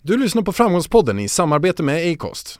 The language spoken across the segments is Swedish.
Du lyssnar på Framgångspodden i samarbete med Acast.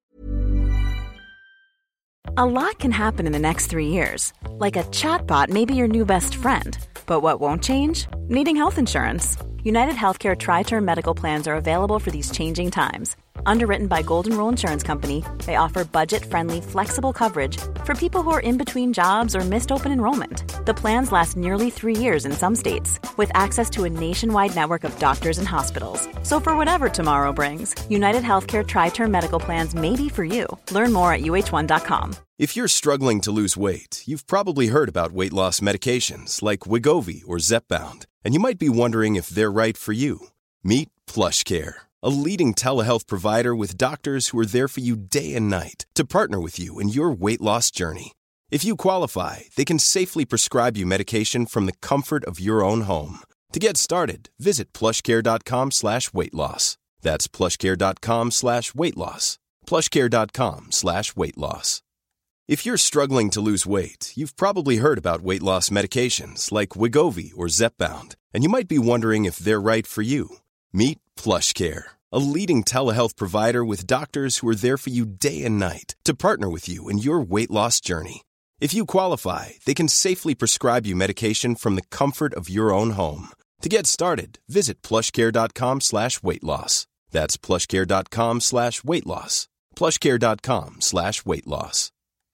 A lot can happen in the next 3 years. Like a chatbot may be your new best friend. But what won't change? Needing health insurance. United Healthcare Tri-Term Medical Plans are available for these changing times. Underwritten by Golden Rule Insurance Company, they offer budget-friendly, flexible coverage for people who are in between jobs or missed open enrollment. The plans last nearly 3 years in some states, with access to a nationwide network of doctors and hospitals. So for whatever tomorrow brings, United Healthcare Tri-Term Medical Plans may be for you. Learn more at uh1.com. If you're struggling to lose weight, you've probably heard about weight loss medications like Wegovy or Zepbound, and you might be wondering if they're right for you. Meet PlushCare, a leading telehealth provider with doctors who are there for you day and night to partner with you in your weight loss journey. If you qualify, they can safely prescribe you medication from the comfort of your own home. To get started, visit plushcare.com/weightloss. That's plushcare.com/weightloss. plushcare.com/weightloss. If you're struggling to lose weight, you've probably heard about weight loss medications like Wegovy or Zepbound, and you might be wondering if they're right for you. Meet PlushCare, a leading telehealth provider with doctors who are there for you day and night to partner with you in your weight loss journey. If you qualify, they can safely prescribe you medication from the comfort of your own home. To get started, visit plushcare.com/weightloss. That's plushcare.com/weightloss. plushcare.com/weightloss.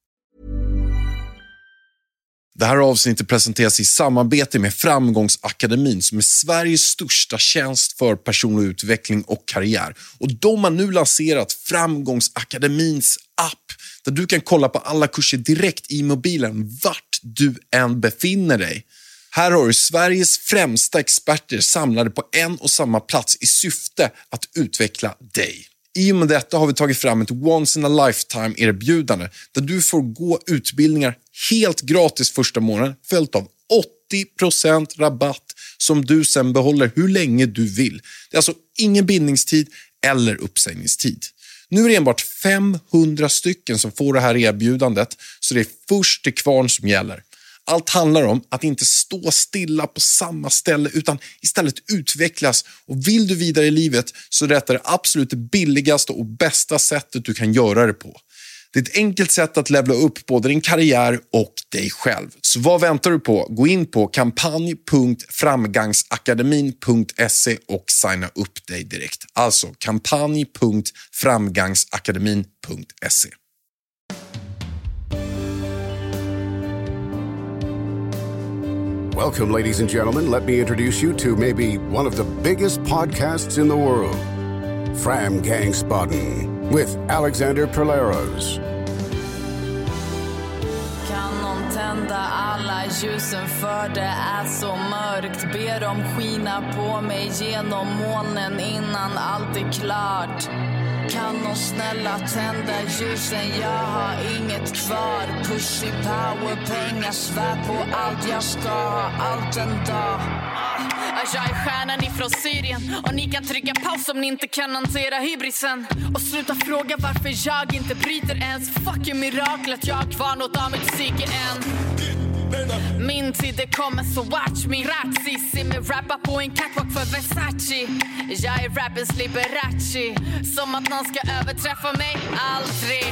Det här avsnittet presenteras i samarbete med Framgångsakademin som är Sveriges största tjänst för personlig utveckling och karriär. Och de har nu lanserat Framgångsakademins app där du kan kolla på alla kurser direkt i mobilen vart du än befinner dig. Här har du Sveriges främsta experter samlade på en och samma plats i syfte att utveckla dig. I och med detta har vi tagit fram ett once in a lifetime erbjudande där du får gå utbildningar helt gratis första månaden följt av 80% rabatt som du sen behåller hur länge du vill. Det är alltså ingen bindningstid eller uppsägningstid. Nu är det enbart 500 stycken som får det här erbjudandet så det är först till kvarn som gäller. Allt handlar om att inte stå stilla på samma ställe utan istället utvecklas. Och vill du vidare i livet så är detta det absolut billigaste och bästa sättet du kan göra det på. Det är ett enkelt sätt att levla upp både din karriär och dig själv. Så vad väntar du på? Gå in på kampanj.framgangsakademin.se och signa upp dig direkt. Alltså kampanj.framgangsakademin.se. Welcome, ladies and gentlemen. Let me introduce you to maybe one of the biggest podcasts in the world, Framgångsspodden, with Alexander Perleros. Kan någon tända alla ljusen för det är så mörkt? Ber dem skina på mig genom molnen innan allt är klart. Kan någon snälla tända ljusen, jag har inget kvar. Pussy power, pengar, svär på allt jag ska ha, allt en dag. Jag är stjärnan ifrån Syrien och ni kan trycka paus om ni inte kan hantera hybrisen. Och sluta fråga varför jag inte bryter ens. Fuck you miraklet, jag har kvar något av mitt psyke än. Min tid det kommer så watch me. Razzi, se mig rappa på en catwalk för Versace. Jag är rappens Liberace. Som att någon ska överträffa mig, aldrig.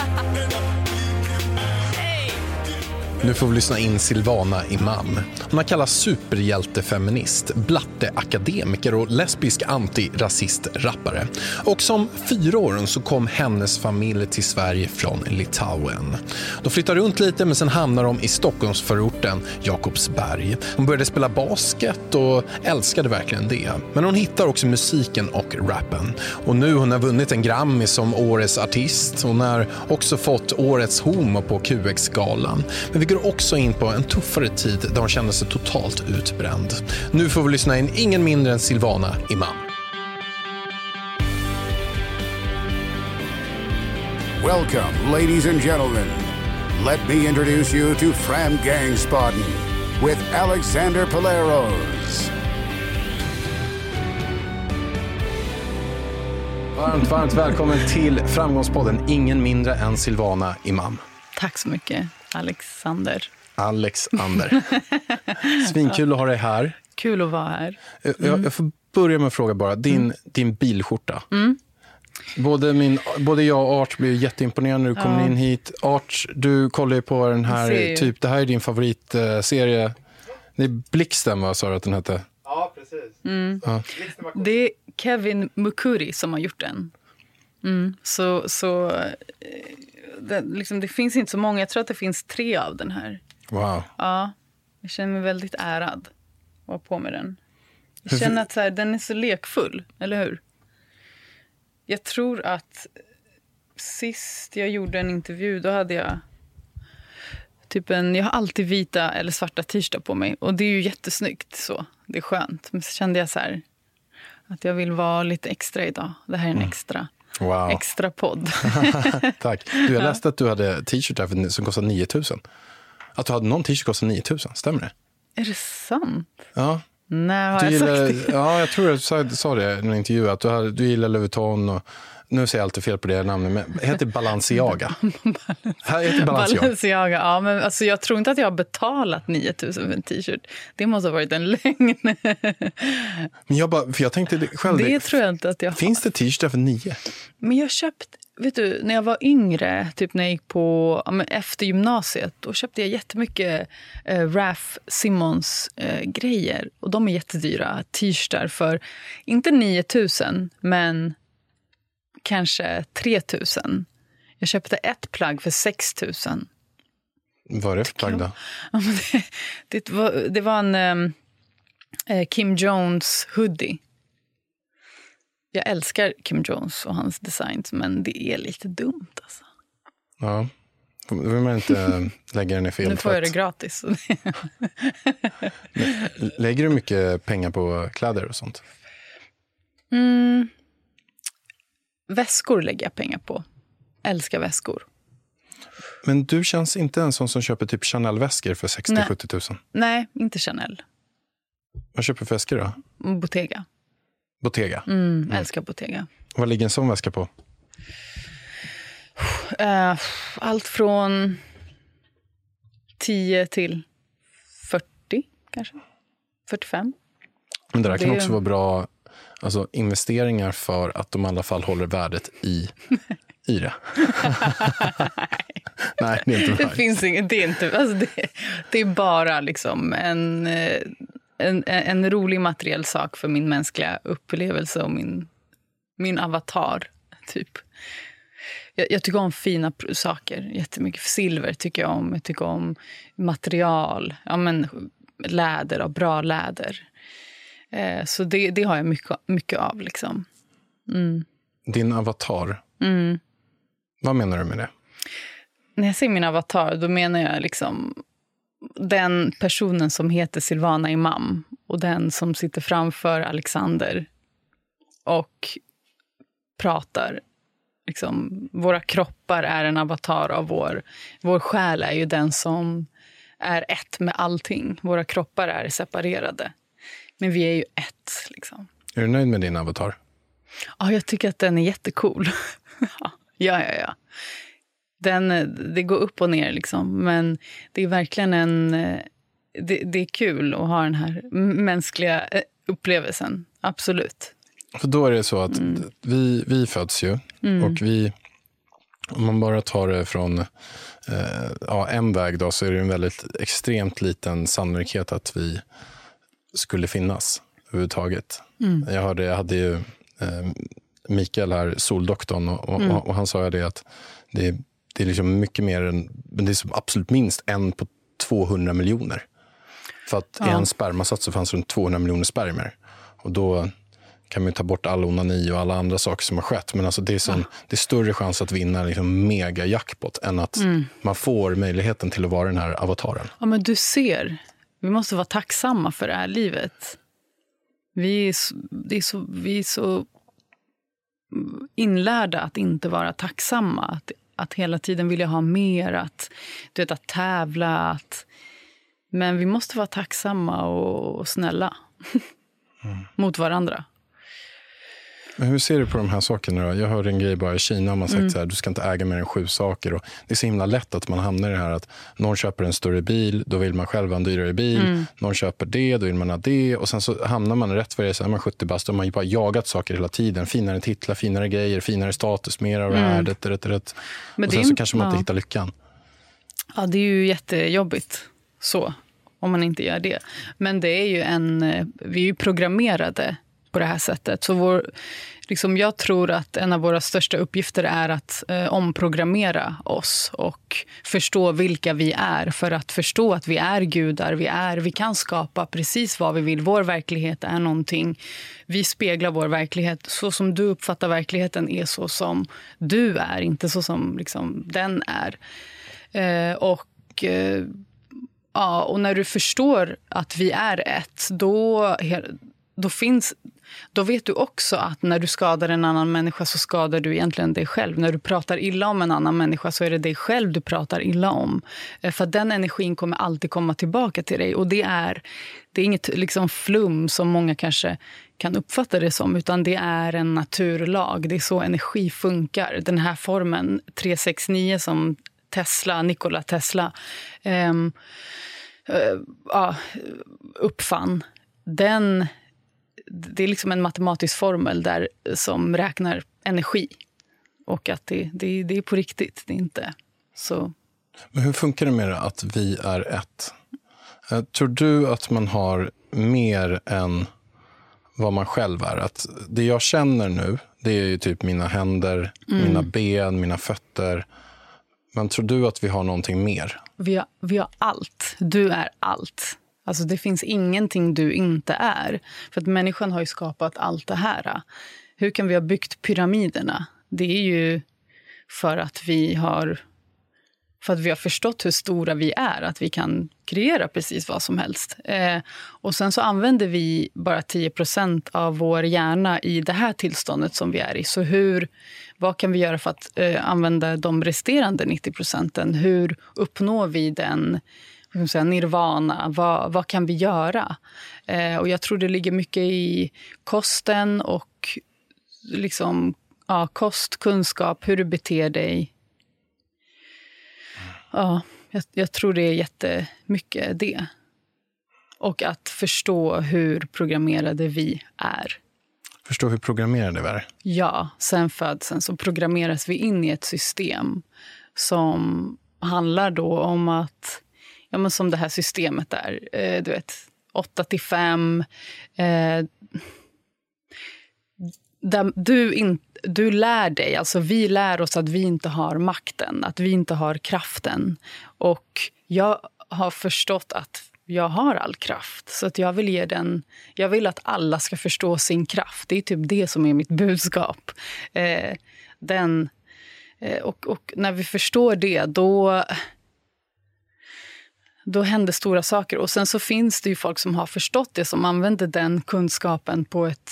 Nu får vi lyssna in Silvana Imam. Hon har kallats superhjältefeminist, blatteakademiker och lesbisk antirasist-rappare. Och som 4-åring så kom hennes familj till Sverige från Litauen. De flyttade runt lite men sen hamnar de i Stockholmsförorten Jakobsberg. Hon började spela basket och älskade verkligen det. Men hon hittar också musiken och rappen. Och nu hon har vunnit en Grammy som årets artist. Hon har också fått årets homo på QX-galan. Men vi går också in på en tuffare tid där hon kände sig totalt utbränd. Nu får vi lyssna in ingen mindre än Silvana Imam. Welcome, ladies and gentlemen. Let me introduce you to Framgångsspodden with Alexander Perleros. Varmt välkommen till Framgångspodden. Ingen mindre än Silvana Imam. Tack så mycket, Alexander. Svinkul att ha dig här. Kul att vara här. Jag får börja med att fråga bara, din bilskjorta. Både jag och Art blev jätteimponerade när du kom in hit. Art, du kollar ju på den här, typ, det här är din favoritserie. Det är Blixten, vad sa du att den hette? Ja, precis. Ja. Det är Kevin Mukuri som har gjort den. Det finns inte så många. Jag tror att det finns 3 av den här. Wow. Ja, jag känner mig väldigt ärad att vara på med den. Jag känner att så här, den är så lekfull, eller hur? Jag tror att sist jag gjorde en intervju, då hade jag jag har alltid vita eller svarta t-shirtar på mig. Och det är ju jättesnyggt så. Det är skönt. Men så kände jag så här att jag vill vara lite extra idag. Det här är en extra podd. Tack. Jag läste att du hade t-shirtar som kostar 9 000. Att du hade någon t-shirt kostar 9 000. Stämmer det? Är det sant? Ja. Nej, har jag sagt det? Ja, jag tror jag sa det i en intervju. Att du gillar Louis Vuitton och... Nu säger jag alltid fel på det namnet, men det heter Balenciaga. Här heter Balenciaga, ja. Men alltså, jag tror inte att jag har betalat 9 000 för en t-shirt. Det måste ha varit en lögn. Men jag tänkte själv... Det tror jag inte att jag har. Finns det t-shirtar för 9? Men jag köpte... Vet du, när jag var yngre, typ när jag gick på... efter gymnasiet, då köpte jag jättemycket Raf Simons grejer. Och de är jättedyra. T-shirtar för, inte 9 000, men... kanske 3 000. Jag köpte ett plagg för 6 000. Vad är det för plagg då? Ja, det var en Kim Jones hoodie. Jag älskar Kim Jones och hans designs, men det är lite dumt alltså. Ja, då vill man inte lägga den i fel. Nu får jag det gratis. Lägger du mycket pengar på kläder och sånt? Väskor lägger jag pengar på. Älskar väskor. Men du känns inte en sån som köper typ Chanel-väskor för 60-70 000? Nej, inte Chanel. Vad köper du för väskor då? Bottega. Bottega? Älskar Bottega. Vad ligger en sån väska på? Allt från 10 till 40 kanske. 45. Men det där kan också vara bra... Alltså investeringar för att de i alla fall håller värdet i det. Nej, det är inte bra. Det finns inget, det är inte, alltså det är bara liksom en rolig materiell sak för min mänskliga upplevelse och min avatar typ. Jag tycker om fina saker jättemycket. Silver tycker jag om. Jag tycker om material, läder och bra läder. Så det har jag mycket av liksom. Din avatar. Vad menar du med det? När jag säger min avatar, då menar jag liksom den personen som heter Silvana Imam och den som sitter framför Alexander och pratar. Liksom, våra kroppar är en avatar av vår själ är ju den som är ett med allting. Våra kroppar är separerade. Men vi är ju ett, liksom. Är du nöjd med din avatar? Ja, jag tycker att den är jättecool. Ja. Det går upp och ner, liksom. Men det är verkligen det är kul att ha den här mänskliga upplevelsen. Absolut. För då är det så att vi föds ju. Och om man bara tar det från en väg då, så är det en väldigt extremt liten sannolikhet att vi skulle finnas överhuvudtaget. Jag hade ju Mikael här, soldoktorn, och han sa ju det att det är liksom mycket mer än, men det är som absolut minst 1 på 200 miljoner. För att i en spermasats så fanns det runt 200 miljoner spermier. Och då kan man ju ta bort all onani och alla andra saker som har skett. Men alltså det är större chans att vinna liksom mega jackpot än att man får möjligheten till att vara den här avataren. Ja, men du ser, vi måste vara tacksamma för det här livet. Vi är så inlärda att inte vara tacksamma. Att hela tiden vilja ha mer, att tävla. Men vi måste vara tacksamma och snälla mot varandra. Men hur ser du på de här sakerna då? Jag hörde en grej bara i Kina, man sagt så här, du ska inte äga mer än 7 saker. Och det är så himla lätt att man hamnar i det här att någon köper en större bil, då vill man själv ha en dyrare bil. Någon köper det, då vill man ha det. Och sen så hamnar man rätt för det, så är man 70 bast och man har bara jagat saker hela tiden. Finare titlar, finare grejer, finare status, mer av det här, rätt. Men och sen så kanske man inte hittar lyckan. Ja, det är ju jättejobbigt så, om man inte gör det. Men det är ju vi är ju programmerade på det här sättet. Så jag tror att en av våra största uppgifter är att omprogrammera oss och förstå vilka vi är. För att förstå att vi är gudar, vi kan skapa precis vad vi vill. Vår verklighet är någonting. Vi speglar vår verklighet. Så som du uppfattar verkligheten är så som du är, inte så som liksom den är. Och när du förstår att vi är ett, då vet du också att när du skadar en annan människa så skadar du egentligen dig själv. När du pratar illa om en annan människa så är det dig själv du pratar illa om. För den energin kommer alltid komma tillbaka till dig. Och det är inget liksom flum som många kanske kan uppfatta det som, utan det är en naturlag. Det är så energi funkar. Den här formen 369 som Nikola Tesla uppfann, det är liksom en matematisk formel där som räknar energi. Och att det är på riktigt, det är inte så. Men hur funkar det med att vi är ett? Tror du att man har mer än vad man själv är? Att det jag känner nu, det är ju typ mina händer, mina ben, mina fötter. Men tror du att vi har någonting mer? Vi har allt. Du är allt. Alltså det finns ingenting du inte är. För att människan har ju skapat allt det här. Hur kan vi ha byggt pyramiderna? Det är ju för att vi har förstått hur stora vi är. Att vi kan kreera precis vad som helst. Och sen så använder vi bara 10% av vår hjärna i det här tillståndet som vi är i. Så vad kan vi göra för att använda de resterande 90%? Hur uppnår vi den nirvana? Vad kan vi göra? Och jag tror det ligger mycket i kosten och liksom, kost, kunskap, hur du beter dig. Ja, jag tror det är jättemycket det. Och att förstå hur programmerade vi är. Förstå hur programmerade vi är? Ja, sen födseln så programmeras vi in i ett system som handlar då om att, men som det här systemet där, 8-5, där du lär dig, alltså vi lär oss att vi inte har makten, att vi inte har kraften. Och jag har förstått att jag har all kraft, så att jag vill att alla ska förstå sin kraft. Det är typ det som är mitt budskap. Och när vi förstår det, då händer stora saker. Och sen så finns det ju folk som har förstått det, som använder den kunskapen på ett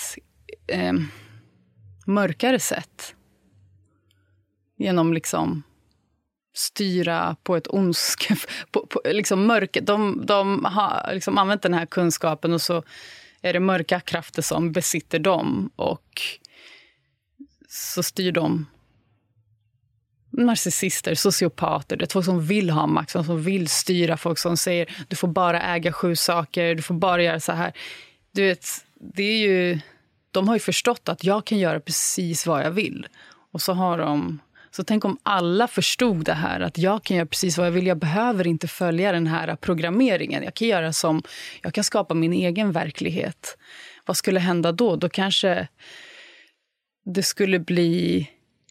mörkare sätt. Genom liksom styra på ett liksom mörker. De har liksom använt den här kunskapen, och så är det mörka krafter som besitter dem, och så styr de narcissister, sociopater, det är folk som vill ha makt, som vill styra, folk som säger du får bara äga 7 saker, du får bara göra så här. Du vet, det är ju, de har ju förstått att jag kan göra precis vad jag vill. Och så tänk om alla förstod det här, att jag kan göra precis vad jag vill, jag behöver inte följa den här programmeringen. Jag kan skapa min egen verklighet. Vad skulle hända då? Då kanske det skulle bli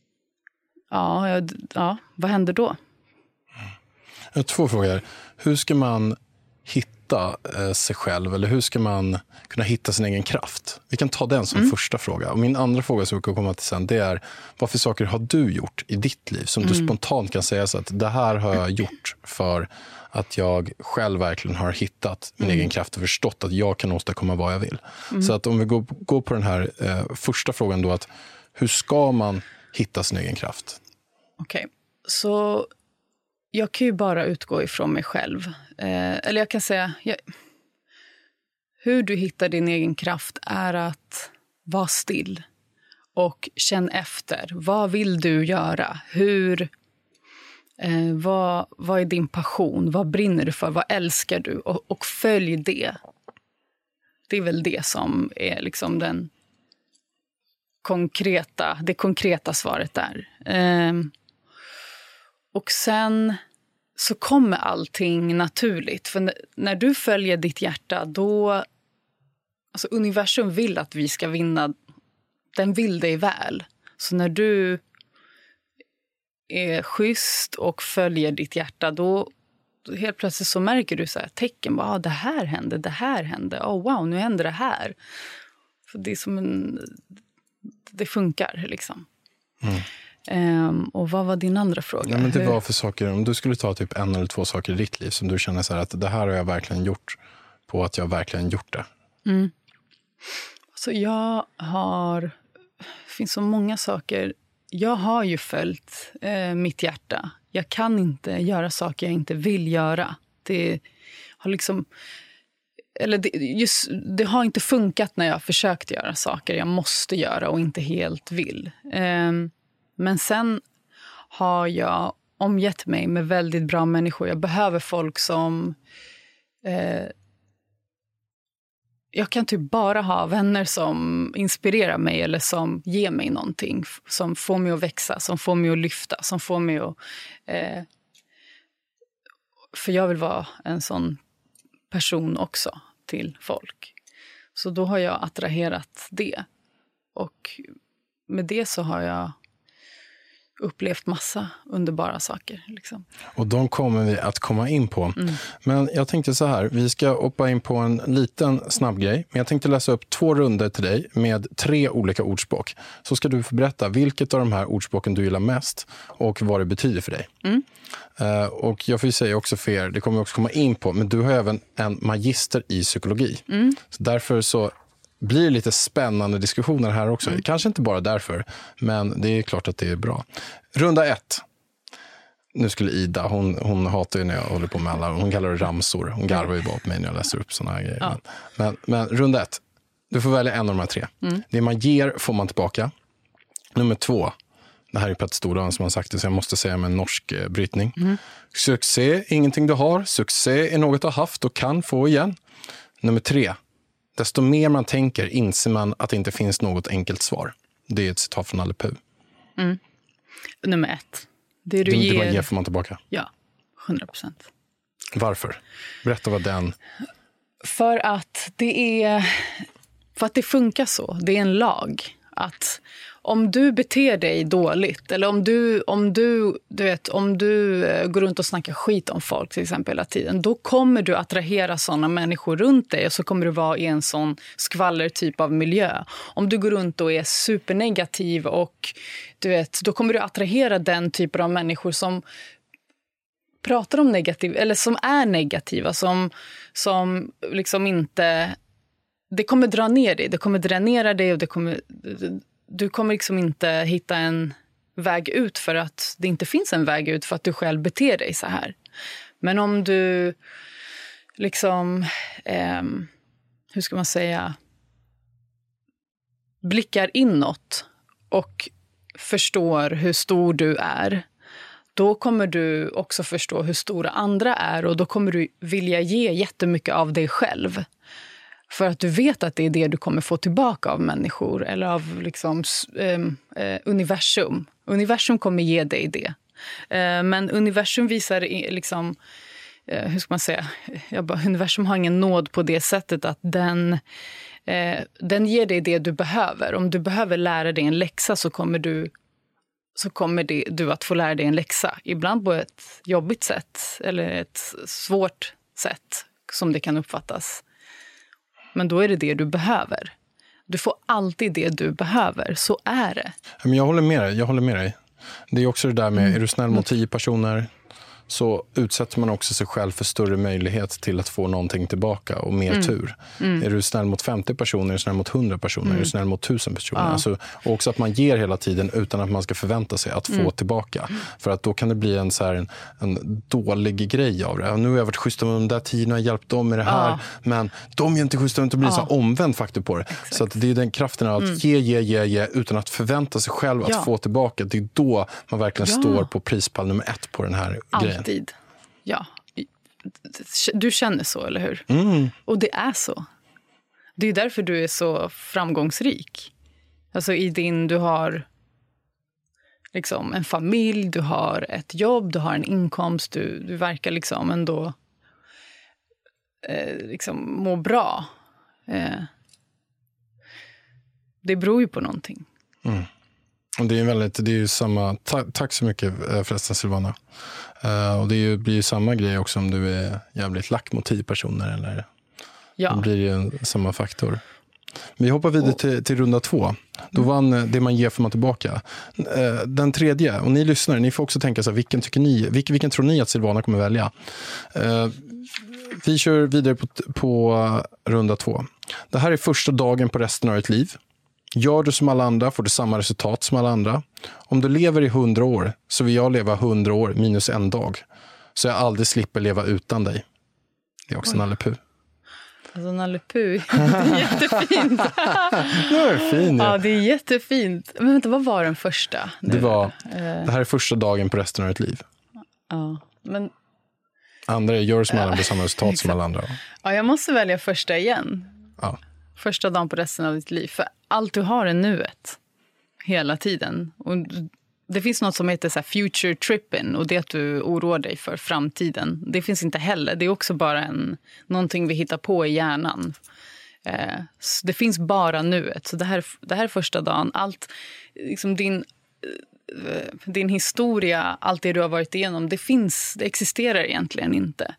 vad händer då? Jag har 2 frågor. Hur ska man hitta sig själv, eller hur ska man kunna hitta sin egen kraft? Vi kan ta den som första fråga. Och min andra fråga som vi kan komma till sen, det är: vad för saker har du gjort i ditt liv som du spontant kan säga så att det här har jag gjort för att jag själv verkligen har hittat min egen kraft och förstått att jag kan åstadkomma vad jag vill. Så att om vi går på den här första frågan då, att hur ska man hitta sin egen kraft? Okej, så jag kan ju bara utgå ifrån mig själv. Eller jag kan säga, hur du hittar din egen kraft är att vara still och känn efter. Vad vill du göra? Vad är din passion? Vad brinner du för? Vad älskar du? Och följ det. Det är väl det som är liksom det konkreta svaret där. Och sen så kommer allting naturligt. För när du följer ditt hjärta, då... Alltså universum vill att vi ska vinna. Den vill dig väl. Så när du är schysst och följer ditt hjärta, då helt plötsligt så märker du så här tecken. Det här hände. Wow, nu händer det här. För det är som det funkar liksom. Och vad var din andra fråga? Ja, men det var för saker, om du skulle ta typ 1 eller 2 saker i ditt liv som du känner så här att det här har jag verkligen gjort på att jag verkligen gjort det. Så det finns så många saker. Jag har ju följt mitt hjärta. Jag kan inte göra saker jag inte vill göra. Det har liksom... Eller det har inte funkat när jag har försökt göra saker jag måste göra och inte helt vill. Men sen har jag omgett mig med väldigt bra människor. Jag behöver folk som... Jag kan typ bara ha vänner som inspirerar mig eller som ger mig någonting. Som får mig att växa, som får mig att lyfta, som får mig att... För jag vill vara en sån person också till folk. Så då har jag attraherat det. Och med det så har jag upplevt massa underbara saker. Liksom. Och de kommer vi att komma in på. Men jag tänkte så här, vi ska hoppa in på en liten snabb grej. Men jag tänkte läsa upp 2 runder till dig med 3 olika ordspråk. Så ska du få berätta vilket av de här ordspråken du gillar mest och vad det betyder för dig. Och jag får ju säga också för er, det kommer vi också komma in på, men du har även en magister i psykologi. Så därför så blir det lite spännande diskussioner här också. Kanske inte bara därför, men det är klart att det är bra. Runda 1. Nu skulle Ida, hon hatar ju när jag håller på med alla, hon kallar det ramsor. Hon garvar ju bara på mig när jag läser upp såna här grejer. Ja. Men runda 1. Du får välja en av de här 3. Det man ger får man tillbaka. Nummer 2. Det här är Petter Stordalen som har sagt det, så jag måste säga med en norsk brytning. Succé är ingenting du har. Succé är något du har haft och kan få igen. Nummer 3. Desto mer man tänker inser man att det inte finns något enkelt svar. Det är ett citat från Nalle Puh. Nummer 1. Det du ger... Det man ger får man tillbaka. Ja, 100%. Varför? Berätta vad den... För att det funkar så. Det är en lag. Att om du beter dig dåligt eller om du går runt och snackar skit om folk till exempel hela tiden, då kommer du attrahera sådana människor runt dig och så kommer du vara i en sån skvaller typ av miljö. Om du går runt och är supernegativ och då kommer du attrahera den typen av människor som pratar om negativ eller som är negativa, som liksom inte... Det kommer dra ner dig, det kommer dränera dig och du kommer liksom inte hitta en väg ut för att det inte finns en väg ut för att du själv beter dig så här. Men om du liksom, hur ska man säga, blickar inåt och förstår hur stor du är, då kommer du också förstå hur stora andra är och då kommer du vilja ge jättemycket av dig själv. För att du vet att det är det du kommer få tillbaka av människor eller av liksom, universum. Universum kommer ge dig det. Men universum visar liksom, hur ska man säga? Universum har ingen nåd på det sättet att den ger dig det du behöver. Om du behöver lära dig en läxa så kommer du att få lära dig en läxa. Ibland på ett jobbigt sätt eller ett svårt sätt som det kan uppfattas. Men då är det du behöver. Du får alltid det du behöver. Så är det. Men jag håller med dig. Det är också det där med, är du snäll mot 10 personer så utsätter man också sig själv för större möjlighet till att få någonting tillbaka och mer tur. Är du snäll mot 50 personer, är du snäll mot 100 personer, är du snäll mot 1000 personer. Alltså, och också att man ger hela tiden utan att man ska förvänta sig att få tillbaka. För att då kan det bli en dålig grej av det. Nu har jag varit schysst med de där tiderna och hjälpt dem med det här. Men de är inte schyssta, och inte blir så omvänd faktor på det. Exakt. Så att det är den kraften av att ge utan att förvänta sig själv att få tillbaka. Det är då man verkligen står på prispall nummer 1 på den här grejen. Alltid. Ja. Du känner så, eller hur? Och det är så. Det är därför du är så framgångsrik. Alltså du har liksom en familj, du har ett jobb, du har en inkomst, du verkar liksom ändå liksom må bra. Det beror ju på någonting. Och det är ju samma, tack så mycket förresten Silvana. Och det blir ju samma grej också om du är jävligt lack mot 10 personer, eller det blir ju samma faktor. Vi hoppar vidare till runda 2. Då vann det man ger får man tillbaka. Den tredje, och ni lyssnare, ni får också tänka så här, vilken tror ni att Silvana kommer välja? Vi kör vidare på runda 2. Det här är första dagen på resten av ditt liv. Gör du som alla andra får du samma resultat som alla andra. Om du lever i 100 år så vill jag leva 100 år minus en dag. Så jag aldrig slipper leva utan dig. Det är också Nalle Puh. Alltså Nalle Puh, det är jättefint. Det är fint. Ja, det är jättefint. Men vänta, vad var den första? Det här är första dagen på resten av ditt liv. Ja, men... Andra är gör som alla andra samma resultat som alla andra. Ja, jag måste välja första igen. Ja. Första dagen på resten av ditt liv. För allt du har är nuet. Hela tiden. Och det finns något som heter så här future tripping. Och det att du oroar dig för framtiden. Det finns inte heller. Det är också bara någonting vi hittar på i hjärnan. Det finns bara nuet. Så det här är första dagen. Allt, liksom din historia, allt det du har varit igenom, det existerar egentligen inte.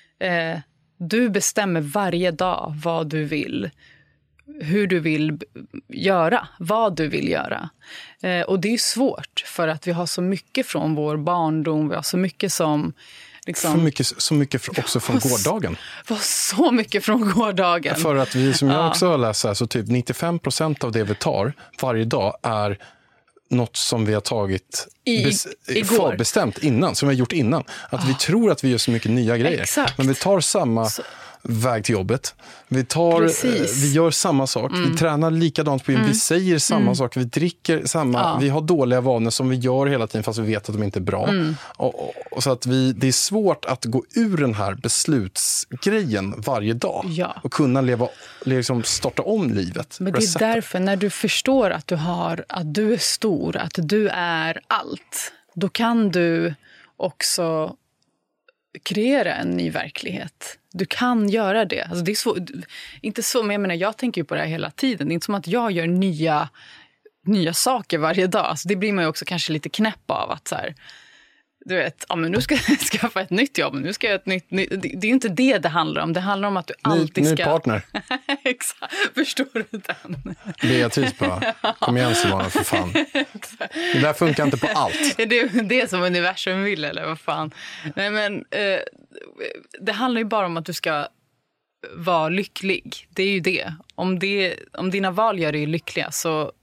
Du bestämmer varje dag vad du vill, hur du vill göra, vad du vill göra. Och det är svårt för att vi har så mycket från vår barndom, vi har så mycket som... Liksom, så mycket också från gårdagen. Så mycket från gårdagen. För att vi, som jag också har läst här, så typ 95% av det vi tar varje dag är något som vi har tagit förbestämt innan, som vi har gjort innan. Att vi tror att vi gör så mycket nya grejer. Exakt. Men vi tar samma väg till jobbet. Vi gör samma sak. Vi tränar likadant på gym. Vi säger samma sak. Vi dricker samma. Vi har dåliga vanor som vi gör hela tiden fast vi vet att de inte är bra. Och så att det är svårt att gå ur den här beslutsgrejen varje dag. Ja. Och kunna starta om livet. Men det är därför när du förstår att du är stor, att du är allt, då kan du också kreera en ny verklighet. Du kan göra det. Alltså det är inte så, men jag tänker ju på det här hela tiden. Det är inte som att jag gör nya saker varje dag. Alltså det blir man ju också kanske lite knäpp av att så här, du vet, men nu ska jag skaffa ett nytt jobb, nu ska jag ett nytt. Det är ju inte det handlar om. Det handlar om att du alltid ska... Ny partner. Exakt. Förstår du den? Beatrice bara, kom igen Simona för fan. Det där funkar inte på allt. Är det det som universum vill eller vad fan? Nej men, det handlar ju bara om att du ska vara lycklig. Det är ju det. Om dina val gör dig lyckliga så...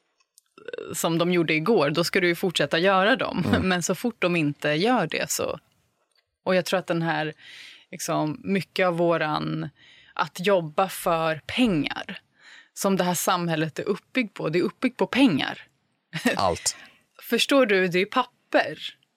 som de gjorde igår, då ska du ju fortsätta göra dem. Men så fort de inte gör det så... Och jag tror att den här, liksom, mycket av att jobba för pengar, som det här samhället är uppbyggt på, det är uppbyggt på pengar. Allt. Förstår du, det är papper.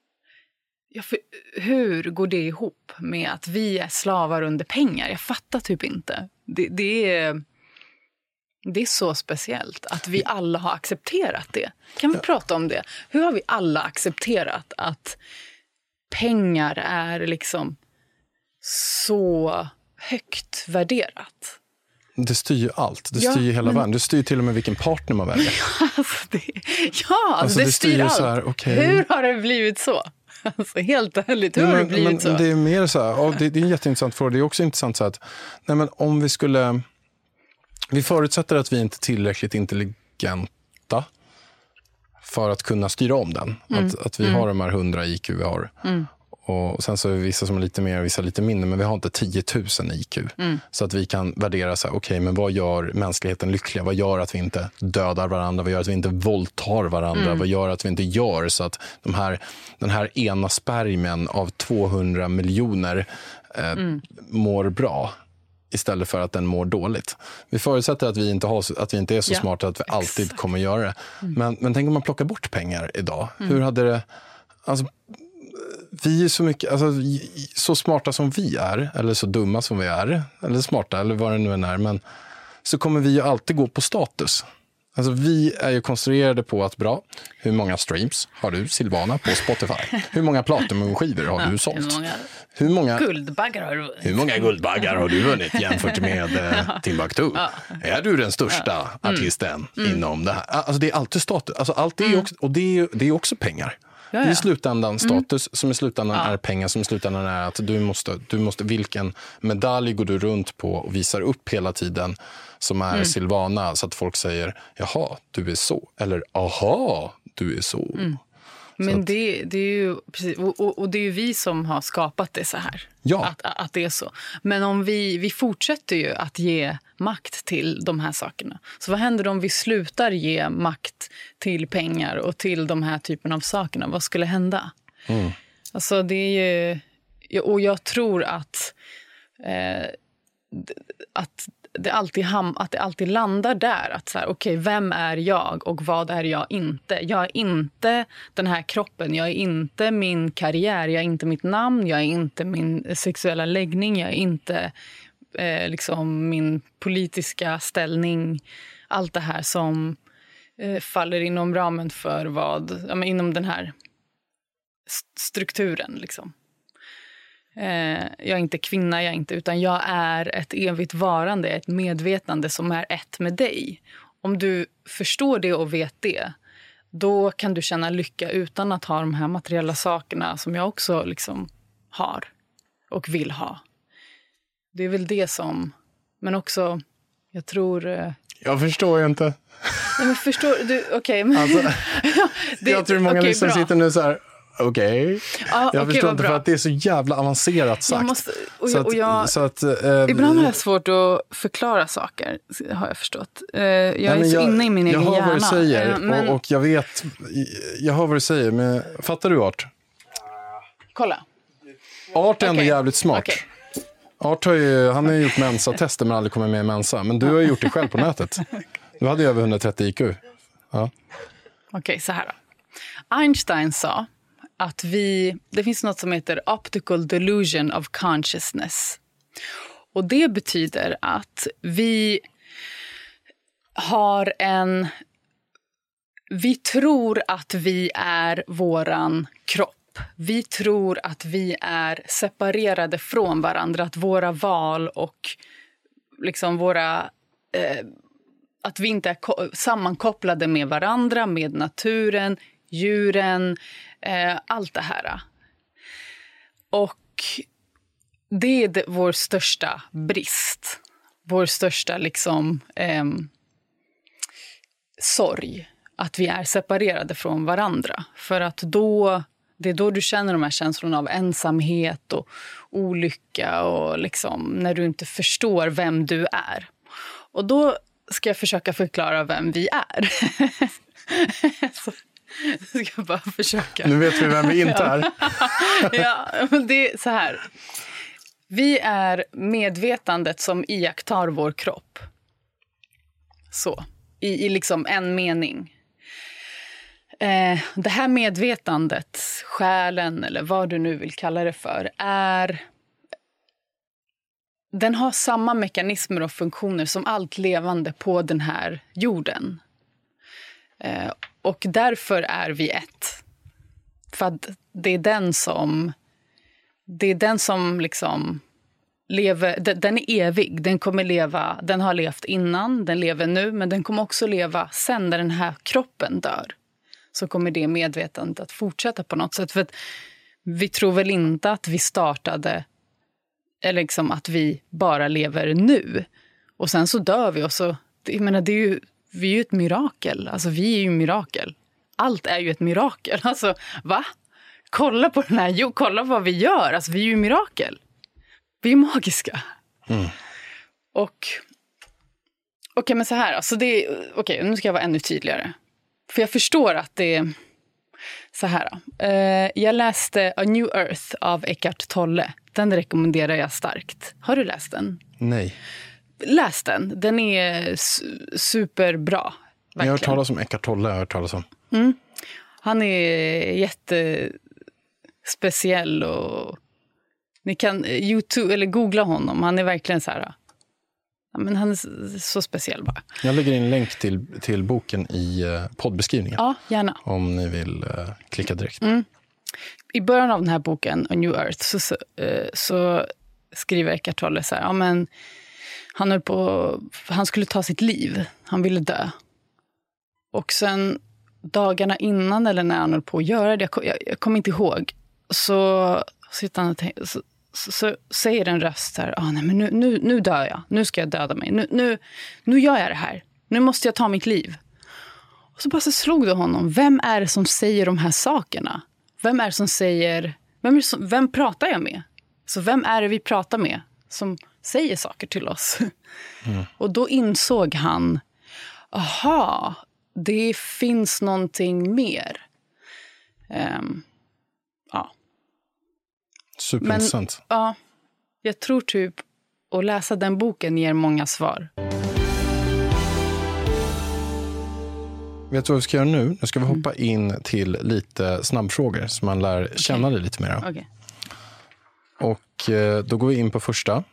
Hur går det ihop med att vi är slavar under pengar? Jag fattar typ inte. Det är så speciellt att vi alla har accepterat det. Kan vi prata om det? Hur har vi alla accepterat att pengar är liksom så högt värderat? Det styr ju allt. Det styr ju hela världen. Det styr till och med vilken partner man väljer. Alltså det styr allt. Så här, okay. Hur har det blivit så? Alltså helt ärligt, hur har det blivit så? Det är mer så här, det är en jätteintressant fråga. Det är också intressant så att om vi skulle... Vi förutsätter att vi inte är tillräckligt intelligenta för att kunna styra om den. Att vi har de här 100 IQ vi har. Och sen så är det vissa som är lite mer, vissa lite mindre, men vi har inte 10 000 IQ. Så att vi kan värdera så här, okej, men vad gör mänskligheten lyckliga? Vad gör att vi inte dödar varandra? Vad gör att vi inte våldtar varandra? Vad gör att vi inte gör så att den här ena spermien av 200 miljoner mår bra istället för att den mår dåligt. Vi förutsätter att vi inte är så smarta att vi alltid kommer göra det. Men tänk om man plockar bort pengar idag. Hur hade det... Alltså, vi är så mycket, alltså, så smarta som vi är, eller så dumma som vi är, eller smarta, eller vad det nu än är, men så kommer vi ju alltid gå på status. Alltså vi är ju konstruerade på att bra, hur många streams har du, Silvana, på Spotify? Hur många platinumskivor har du sålt? Hur många guldbaggar har du vunnit? Hur många guldbaggar har du vunnit jämfört med Timbuktu? Är du den största artisten inom det här? Alltså det är alltid status. Alltså allt är också, och det är också pengar. Det är i slutändan status, som i slutändan är pengar, som i slutändan är att du måste, vilken medalj går du runt på och visar upp hela tiden som är Silvana, så att folk säger, jaha, du är så, eller aha, du är så. Men det är ju precis, och det är ju vi som har skapat det så här. Ja. Att det är så. Men om vi fortsätter ju att ge makt till de här sakerna. Så vad händer om vi slutar ge makt till pengar och till de här typen av sakerna? Vad skulle hända? Alltså det är ju... Och jag tror att det alltid landar där. Att så här, okej, vem är jag och vad är jag inte? Jag är inte den här kroppen. Jag är inte min karriär. Jag är inte mitt namn. Jag är inte min sexuella läggning. Jag är inte liksom min politiska ställning. Allt det här som faller inom ramen för inom den här strukturen liksom. Jag är inte kvinna, utan jag är ett evigt varande, ett medvetande som är ett med dig. Om du förstår det och vet det, då kan du känna lycka utan att ha de här materiella sakerna som jag också liksom har och vill ha. Det är väl det som, men också, jag tror... Jag förstår ju inte. Nej, men förstår du, okej. Men... Alltså, jag tror många som sitter nu så här... Okej. Jag förstår inte, för att det är så jävla avancerat sagt. Ibland har jag svårt att förklara saker, har jag förstått. Jag är så inne i min egen hjärna. Jag hör vad du säger, och jag vet... Jag hör vad du säger, men fattar du Art? Kolla. Art är ändå jävligt smart. Okay. Art han har ju gjort Mensa-tester men aldrig kommit med i Mensa. Men du har ju gjort det själv på nätet. Du hade ju över 130 IQ. Ja. Okej, så här då. Einstein sa att det finns något som heter optical delusion of consciousness. Och det betyder att vi tror att vi är våran kropp. Vi tror att vi är separerade från varandra, att våra val och liksom att vi inte är sammankopplade med varandra, med naturen, djuren, allt det här. Och det är vår största brist. Vår största liksom sorg. Att vi är separerade från varandra. För att det är då du känner de här känslorna av ensamhet och olycka. Och liksom när du inte förstår vem du är. Och då ska jag försöka förklara vem vi är. Så. Jag ska bara försöka. Nu vet vi vem vi inte är. Ja, det är så här. Vi är medvetandet som iakttar vår kropp. Så. I liksom en mening. Det här medvetandet, själen eller vad du nu vill kalla det för, den har samma mekanismer och funktioner som allt levande på den här jorden. Och därför är vi ett. För att det är den som liksom lever, den är evig. Den kommer leva, den har levt innan, den lever nu, men den kommer också leva sen när den här kroppen dör. Så kommer det medvetandet att fortsätta på något sätt. För att vi tror väl inte att vi startade, eller liksom att vi bara lever nu. Och sen så dör vi och så, jag menar, vi är ju ett mirakel. Alltså vi är ju mirakel. Allt är ju ett mirakel. Alltså, va? kolla på den här, jo, kolla vad vi gör. Alltså vi är ju mirakel. Vi är magiska. Och okej, men så här, alltså det är, okej, nu ska jag vara ännu tydligare. För jag förstår att det är så här. Jag läste A New Earth av Eckhart Tolle. Den rekommenderar jag starkt. Har du läst den? Nej. Läs den. Den är superbra. Verkligen. Jag har hört talas om Eckhart Tolle. Jag har hört talas om. Han är jättespeciell och ni kan YouTube eller googla honom. Han är verkligen så här. Ja, men han är så speciell bara. Jag lägger in en länk till boken i poddbeskrivningen. Ja, gärna. Om ni vill klicka direkt. I början av den här boken, A New Earth, så skriver Eckhart Tolle så här. Ja, men han skulle ta sitt liv. Han ville dö. Och sen dagarna innan eller när han höll på att göra det, jag kommer inte ihåg, så sitter han och så säger en röst här, nej men nu dör jag. Nu ska jag döda mig. Nu gör jag det här. Nu måste jag ta mitt liv. Och så bara så slog det honom. Vem är det som säger de här sakerna? Vem är det som säger... Vem pratar jag med? Så vem är det vi pratar med som säger saker till oss? Och då insåg han, aha, det finns någonting mer. Ja. Superintressant. Men, ja, jag tror typ att läsa den boken ger många svar. Vet du vad vi ska göra nu? Nu ska vi hoppa in till lite snabbfrågor så man lär känna dig lite mer. Okay. Och då går vi in på första.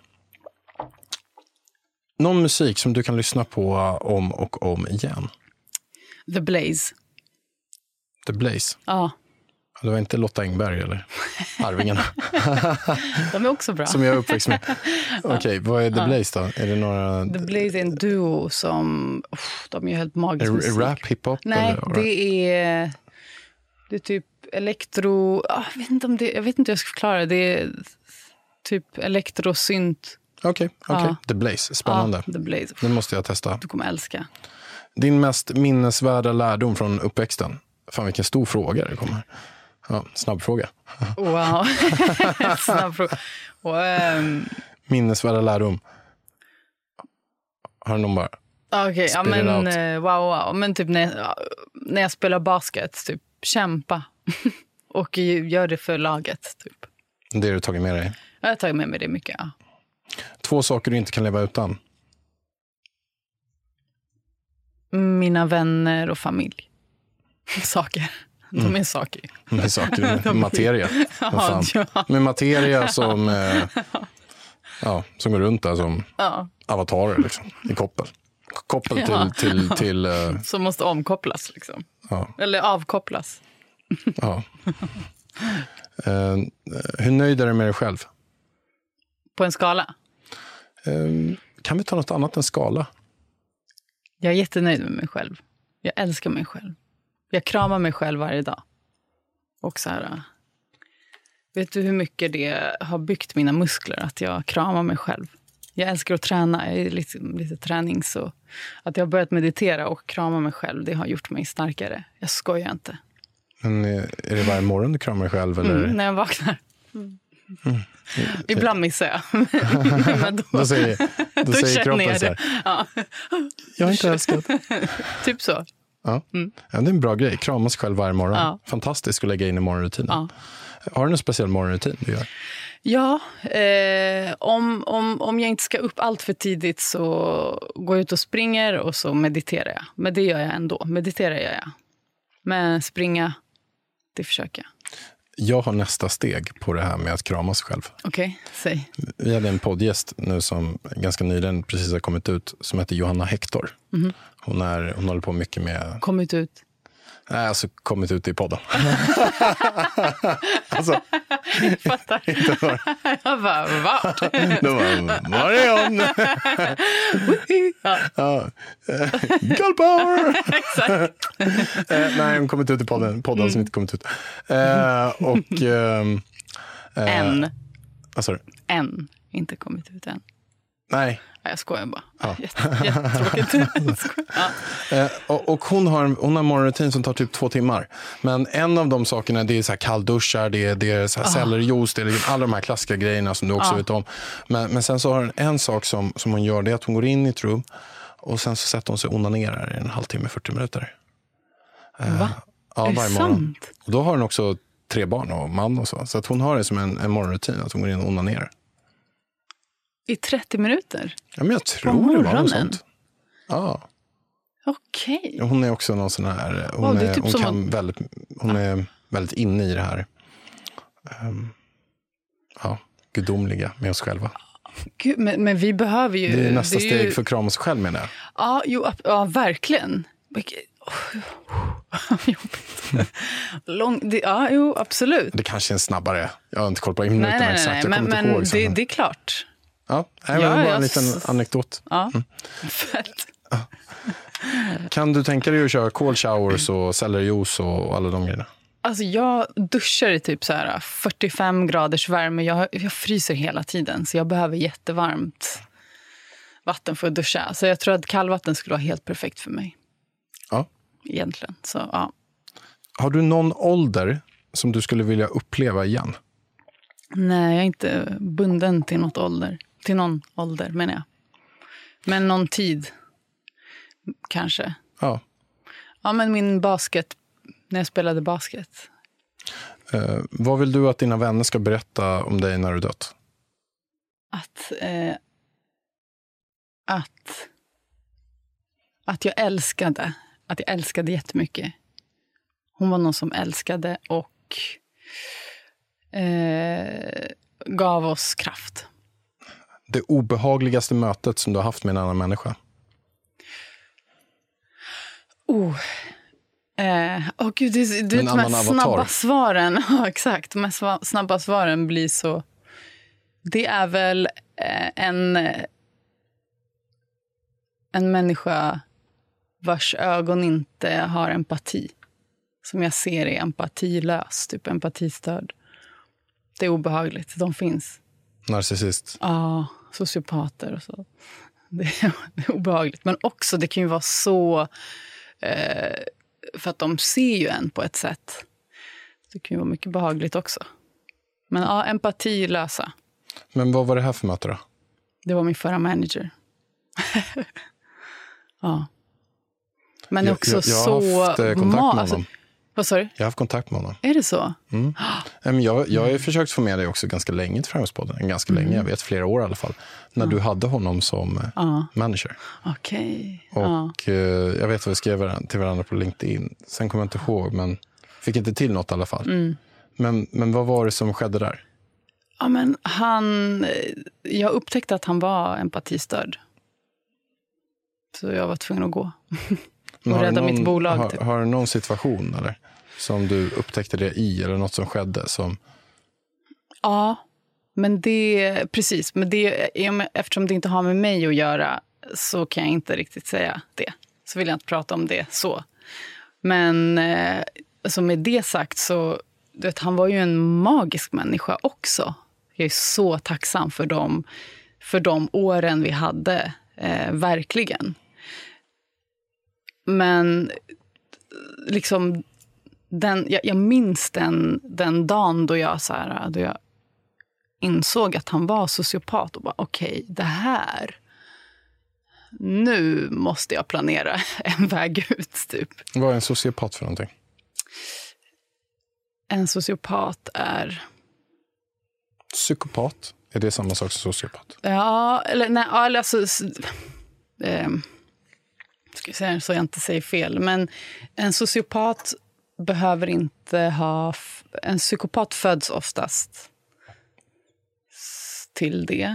Någon musik som du kan lyssna på om och om igen? The Blaze. The Blaze? Ja. Det var inte Lotta Engberg eller Arvingarna? De är också bra. Som jag är uppväxt med. Okej, vad är The Blaze då? Är det några... The Blaze är en duo som... de är helt magisk musik. Rap, hiphop? Nej, eller? det är typ elektro... Jag vet inte hur jag ska förklara. Det är typ elektrosynt. Okej. The Blaze, spännande. Ja, The Blaze. Det måste jag testa. Du kommer älska. Din mest minnesvärda lärdom från uppväxten? Fan, vilken stor fråga det kommer. Ja, snabb fråga. Wow. Snabb fråga. Minnesvärda lärdom. Har du någon bara? Okej, ja men wow. Men typ när jag spelar basket, typ kämpa. Och gör det för laget, typ. Det har du tagit med dig? Jag har tagit med mig det mycket, ja. 2 saker du inte kan leva utan? Mina vänner och familj. Saker. De är saker. De är saker. Materia. Ja. Med materia som som går runt där som avatarer liksom, i koppel. Koppel till som måste omkopplas liksom. Ja. Eller avkopplas. Ja. Hur nöjd är du med dig själv? På en skala? Kan vi ta något annat än skala? Jag är jättenöjd med mig själv. Jag älskar mig själv. Jag kramar mig själv varje dag. Och så här, vet du hur mycket det har byggt mina muskler att jag kramar mig själv? Jag älskar att träna. Jag är lite träning, så att jag har börjat meditera och krama mig själv, det har gjort mig starkare. Jag skojar inte. Men är det varje morgon du kramar dig själv? Eller? När jag vaknar. Ibland missar jag. Men då säger kroppen så här. Ja. Jag har inte älskat. Typ så. Ja. Ja, det är en bra grej. Krama sig själv varje morgon. Ja. Fantastiskt att lägga in i morgonrutinen. Ja. Har du en speciell morgonrutin du gör? Ja, om jag inte ska upp allt för tidigt så går jag ut och springer och så mediterar jag. Men det gör jag ändå. Mediterar gör jag. Men springa, det försöker jag. Jag har nästa steg på det här med att krama sig själv. Okej, säg. Vi hade en poddgäst nu som ganska nyligen precis har kommit ut som heter Johanna Hector. Mm. Hon håller på mycket med... Kommit ut? Nej, alltså kommit ut i podden. Alltså, jag fattar. Jag bara, vart? Då var är hon? Girl power! Exakt. Nej, hon kommit ut i podden som inte kommit ut. Än. Vad sa du? Än. Inte kommit ut än. Nej. Jag skojar bara. Ja. Jättetråkigt. Och hon har morgonrutin som tar typ 2 timmar. Men en av de sakerna, det är så här kallduschar, det är så här sellerijuice, det är alla de här klassiska grejerna som du också vet om. Men sen så har hon en sak som hon gör, det är att hon går in i ett rum och sen så sätter hon sig och onanerar i en halvtimme, 40 minuter. Va? Ja, är det varje morgon. sant? Och då har hon också 3 barn och man och så. Så att hon har det som en morgonrutin, att hon går in och onanerar. I 30 minuter? Ja, men jag tror det var något sånt. Ja. Okej. Hon är också någon sån här... Hon är väldigt inne i det här gudomliga med oss själva. Gud, men vi behöver ju... Det är nästa steg för att krama sig själv, menar jag. Ja, verkligen. Absolut. Det kanske är en snabbare... Jag har inte koll på minuterna exakt. Nej, jag kommer inte ihåg. Det är klart. Ja, det var en liten anekdot. Ja, fett. Kan du tänka dig att köra cold showers och sellerijuice och alla de grejerna? Alltså jag duschar i typ så här 45 graders värme. Jag fryser hela tiden, så jag behöver jättevarmt vatten för att duscha. Så jag tror att kallvatten skulle vara helt perfekt för mig. Ja. Egentligen, så ja. Har du någon ålder som du skulle vilja uppleva igen? Nej, jag är inte bunden till något ålder. Till någon ålder, menar jag. Men någon tid, kanske. Ja. Ja, men min basket, när jag spelade basket. Vad vill du att dina vänner ska berätta om dig när du dött? Att jag älskade. Att jag älskade jättemycket. Hon var någon som älskade och gav oss kraft. Det obehagligaste mötet som du har haft med en annan människa? Gud, du vet, de här snabba svaren. Ja, exakt. De här snabba svaren blir så... Det är väl en människa vars ögon inte har empati. Som jag ser är empatilös, typ empatistörd. Det är obehagligt. De finns. Narcissist? Ja, sociopater och så. Det är obehagligt. Men också, det kan ju vara så... för att de ser ju en på ett sätt. Det kan ju vara mycket behagligt också. Men ja, empatilösa. Men vad var det här för möte då? Det var min förra manager. Ja. Men också jag har haft kontakt med honom. Vad sa du? Jag har haft kontakt med honom. Är det så? Mm. Jag har försökt få med dig också ganska länge till Framgångspodden. Ganska länge, jag vet flera år i alla fall. När du hade honom som manager. Okej. Och jag vet vad vi skrev till varandra på LinkedIn. Sen kommer jag inte ihåg, men fick inte till något i alla fall. Men vad var det som skedde där? Ja, men jag upptäckte att han var empatistörd. Så jag var tvungen att gå. Och rädda mitt bolag. Har du någon situation eller, som du upptäckte det i, eller något som skedde som... Ja, men precis. Men eftersom det inte har med mig att göra, så kan jag inte riktigt säga det. Så vill jag inte prata om det så. Men alltså med det sagt så, du vet, han var ju en magisk människa också. Jag är så tacksam för de åren vi hade, verkligen. Men liksom jag minns den dagen då jag insåg att han var sociopat och bara okej, det här, nu måste jag planera en väg ut typ. Vad är en sociopat för någonting? En sociopat är... Psykopat? Är det samma sak som sociopat? Ja, eller nej, alltså... ska jag säga så jag inte säger fel. Men en sociopat behöver inte ha... En psykopat föds oftast till det.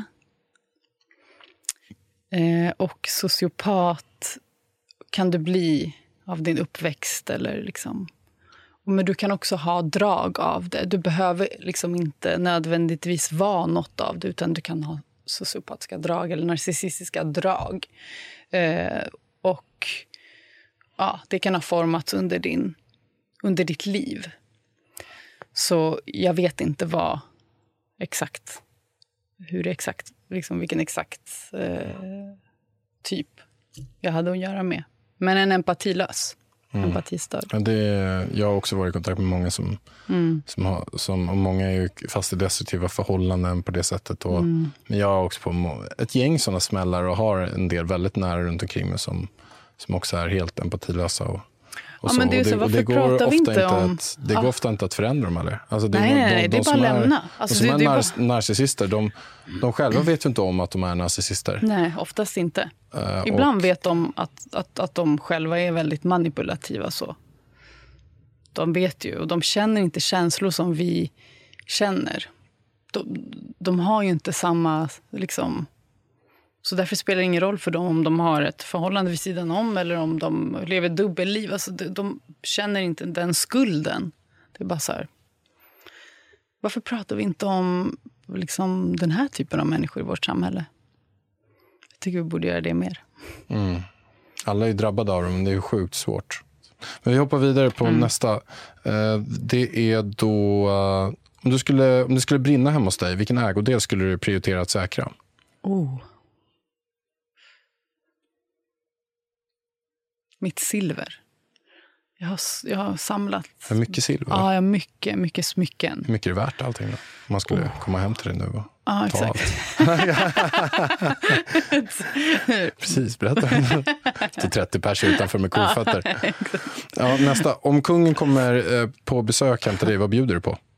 Och sociopat kan du bli av din uppväxt eller liksom... Men du kan också ha drag av det. Du behöver liksom inte nödvändigtvis vara något av det, utan du kan ha sociopatiska drag eller narcissistiska drag. Och ja, det kan ha formats under ditt liv. Så jag vet inte vad exakt hur det exakt, liksom vilken exakt typ jag hade att göra med. Men en empatilös. Empatistörd. Ja, jag har också varit i kontakt med många som och många är ju fast i destruktiva förhållanden på det sättet. Men jag har också på ett gäng sådana smällar och har en del väldigt nära runt omkring mig som också är helt empatilösa och så. Men det är så, varför pratar vi inte om... Det går ofta inte att förändra dem, eller? Alltså nej, det är bara att lämna. Alltså, de som är narcissister, de själva vet ju inte om att de är narcissister. Nej, oftast inte. Ibland vet de att de själva är väldigt manipulativa. Så. De vet ju, och de känner inte känslor som vi känner. De har ju inte samma... liksom. Så därför spelar det ingen roll för dem om de har ett förhållande vid sidan om eller om de lever dubbelliv. Alltså de känner inte den skulden. Det är bara så här. Varför pratar vi inte om liksom, den här typen av människor i vårt samhälle? Jag tycker vi borde göra det mer. Alla är drabbade av det, men det är sjukt svårt. Men vi hoppar vidare på nästa. Det är då... Om det skulle brinna hemma hos dig, vilken ägodel skulle du prioritera att säkra? Mitt silver. Jag har samlat... För mycket silver? Ja, jag har mycket smycken. Hur mycket är det värt allting då? Om man skulle komma hem till dig nu och ta exakt. Allt. Precis, berätta. Till 30 pers utanför med kofötter. Ja, nästa. Om kungen kommer på besök hem till dig, vad bjuder du på?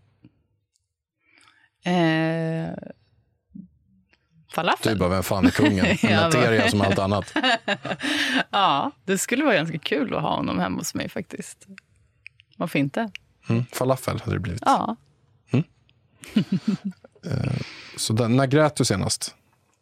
Falafel. Du bara, vem fan är kungen? En materia som allt annat. Ja, det skulle vara ganska kul att ha honom hemma hos mig faktiskt. Varför inte? Falafel hade det blivit. Ja. Så när grät du senast?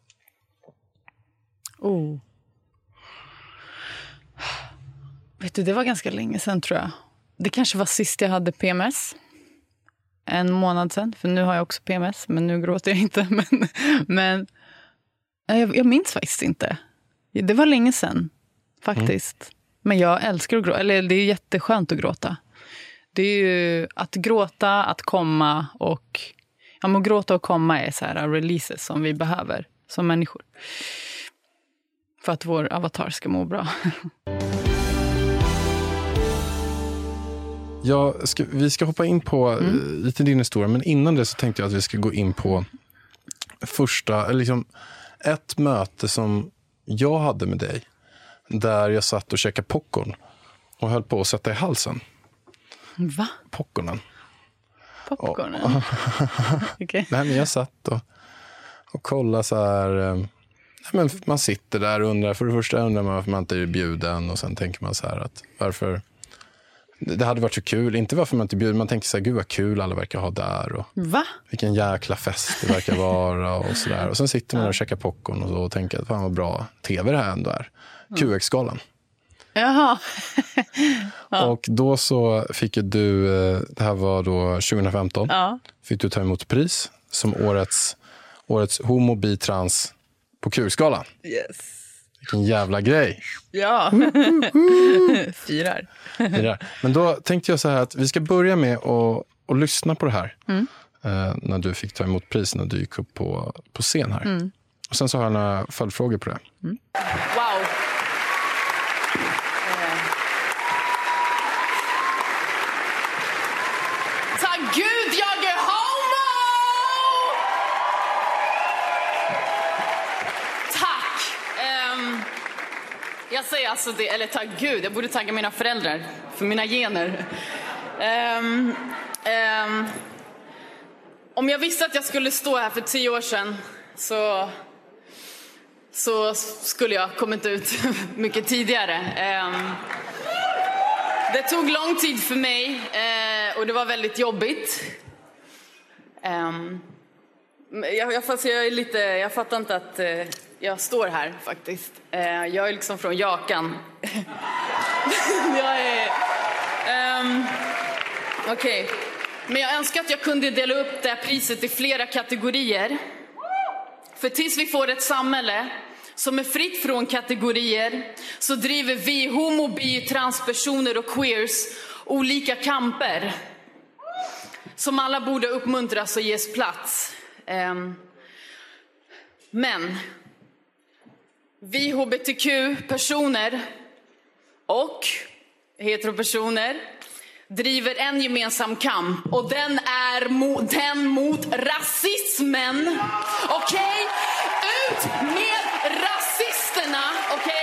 Vet du, det var ganska länge sedan tror jag. Det kanske var sist jag hade PMS. En månad sedan, för nu har jag också PMS, men nu gråter jag inte. Men jag minns faktiskt inte. Det var länge sedan, faktiskt. Men jag älskar att gråta, eller det är jätteskönt att gråta. Det är ju att gråta, att komma och... Ja, men gråta och komma är så här releases som vi behöver som människor. För att vår avatar ska må bra. Vi ska hoppa in på lite din historia, men innan det så tänkte jag att vi ska gå in på första, liksom ett möte som jag hade med dig där jag satt och käkade popcorn och höll på att sätta i halsen. Va? Popcornen. Okay. Nej, men jag satt och kollade så här. Men man sitter där och undrar, för det första undrar man varför man inte är bjuden, och sen tänker man så här att varför det hade varit så kul, inte varför man inte bjuder, man tänker så här, gud vad kul alla verkar ha där och vilken jäkla fest det verkar vara och så där. Och sen sitter man och käkar popcorn och tänker att fan vad bra tv det här ändå är. QX-galan. Jaha. Och då så fick ju du, det här var då 2015, fick du ta emot pris som årets homo, bi, trans på QX-galan. Yes. Vilken jävla grej. Ja. Firar. Men då tänkte jag så här att vi ska börja med att lyssna på det här. När du fick ta emot pris, när du gick upp på scen här. Och sen så har jag några följdfrågor på det. Wow. Tack Gud, jag är homo! Tack. Jag säger alltså det, eller tack Gud, jag borde tacka mina föräldrar för mina gener. Om jag visste att jag skulle stå här för 10 år sedan så skulle jag kommit ut mycket tidigare. Det tog lång tid för mig och det var väldigt jobbigt. Jag fattar inte att jag står här faktiskt. Jag är liksom från Jakan. Okej. Men jag önskar att jag kunde dela upp det här priset i flera kategorier. För tills vi får ett samhälle som är fritt från kategorier så driver vi homo, bi, transpersoner och queers olika kamper som alla borde uppmuntras och ges plats. Men vi hbtq-personer och heteropersoner driver en gemensam kamp, och den är den mot rasismen. Okej? Ut med rasisterna, okej?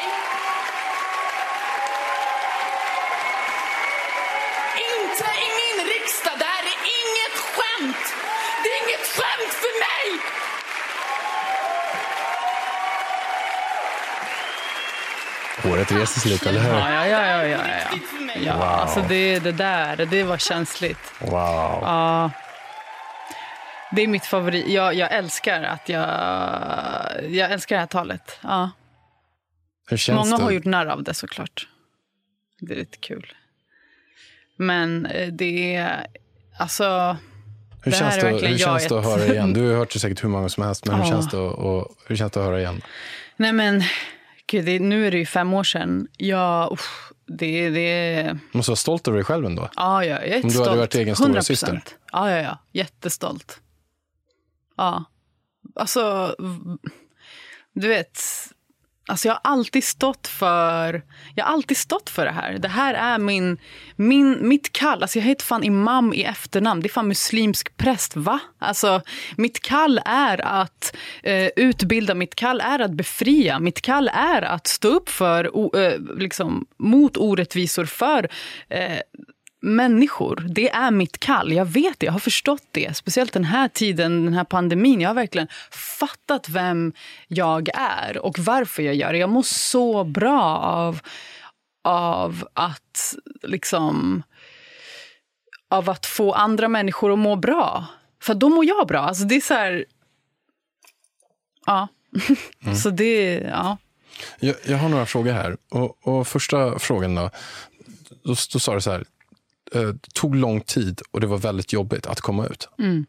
Inte i min riksdag. Det här är inget skämt. Det är inget skämt för mig. Håret reser sig lite, eller hur? Ja, wow. Alltså det var känsligt. Wow. Ja. Det är mitt favorit. Jag älskar att jag älskar det här talet. Ja. Hur känns Många det? har gjort narr av det, såklart. Det är lite kul. Men det är alltså. Hur det känns här är det, verkligen hur känns det att höra igen? Du har hört det säkert hur många som helst, men hur känns det att höra igen? Nej, men gud, nu är det ju 5 år sedan. Det Måste vara stolt över dig själv ändå. Ja, jag är jättestolt. Om du hade varit egen stora 100%. syster. Ja. Jättestolt. Ja. Alltså, du vet, alltså jag har alltid stått för det här. Det här är mitt kall. Alltså jag heter fan imam i efternamn. Det är fan muslimsk präst, va? Alltså mitt kall är att utbilda, mitt kall är att befria, mitt kall är att stå upp för liksom mot orättvisor för människor. Det är mitt kall. Jag vet det, jag har förstått det. Speciellt den här tiden, den här pandemin. Jag har verkligen fattat vem jag är och varför jag gör det. Jag mår så bra av att liksom av att få andra människor att må bra. För då mår jag bra. Alltså det är så här. Ja. Så det, ja. Jag har några frågor här. Och första frågan då sa du så här. Tog lång tid och det var väldigt jobbigt att komma ut.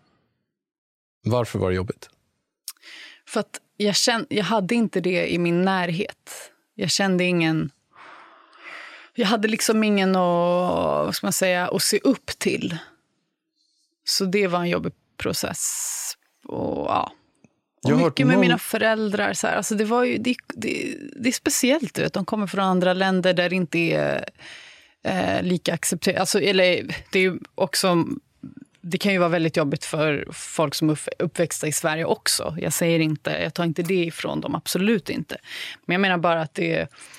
Varför var det jobbigt? För att jag hade inte det i min närhet. Jag kände ingen. Jag hade liksom ingen att se upp till. Så det var en jobbig process. Och ja. Och mycket med mina föräldrar så här. Alltså det var ju det är speciellt, du vet. De kommer från andra länder där det inte är lika accepterat. Alltså, eller det är ju också, det kan ju vara väldigt jobbigt för folk som är uppväxta i Sverige också. Jag tar inte det ifrån dem, absolut inte. Men jag menar bara att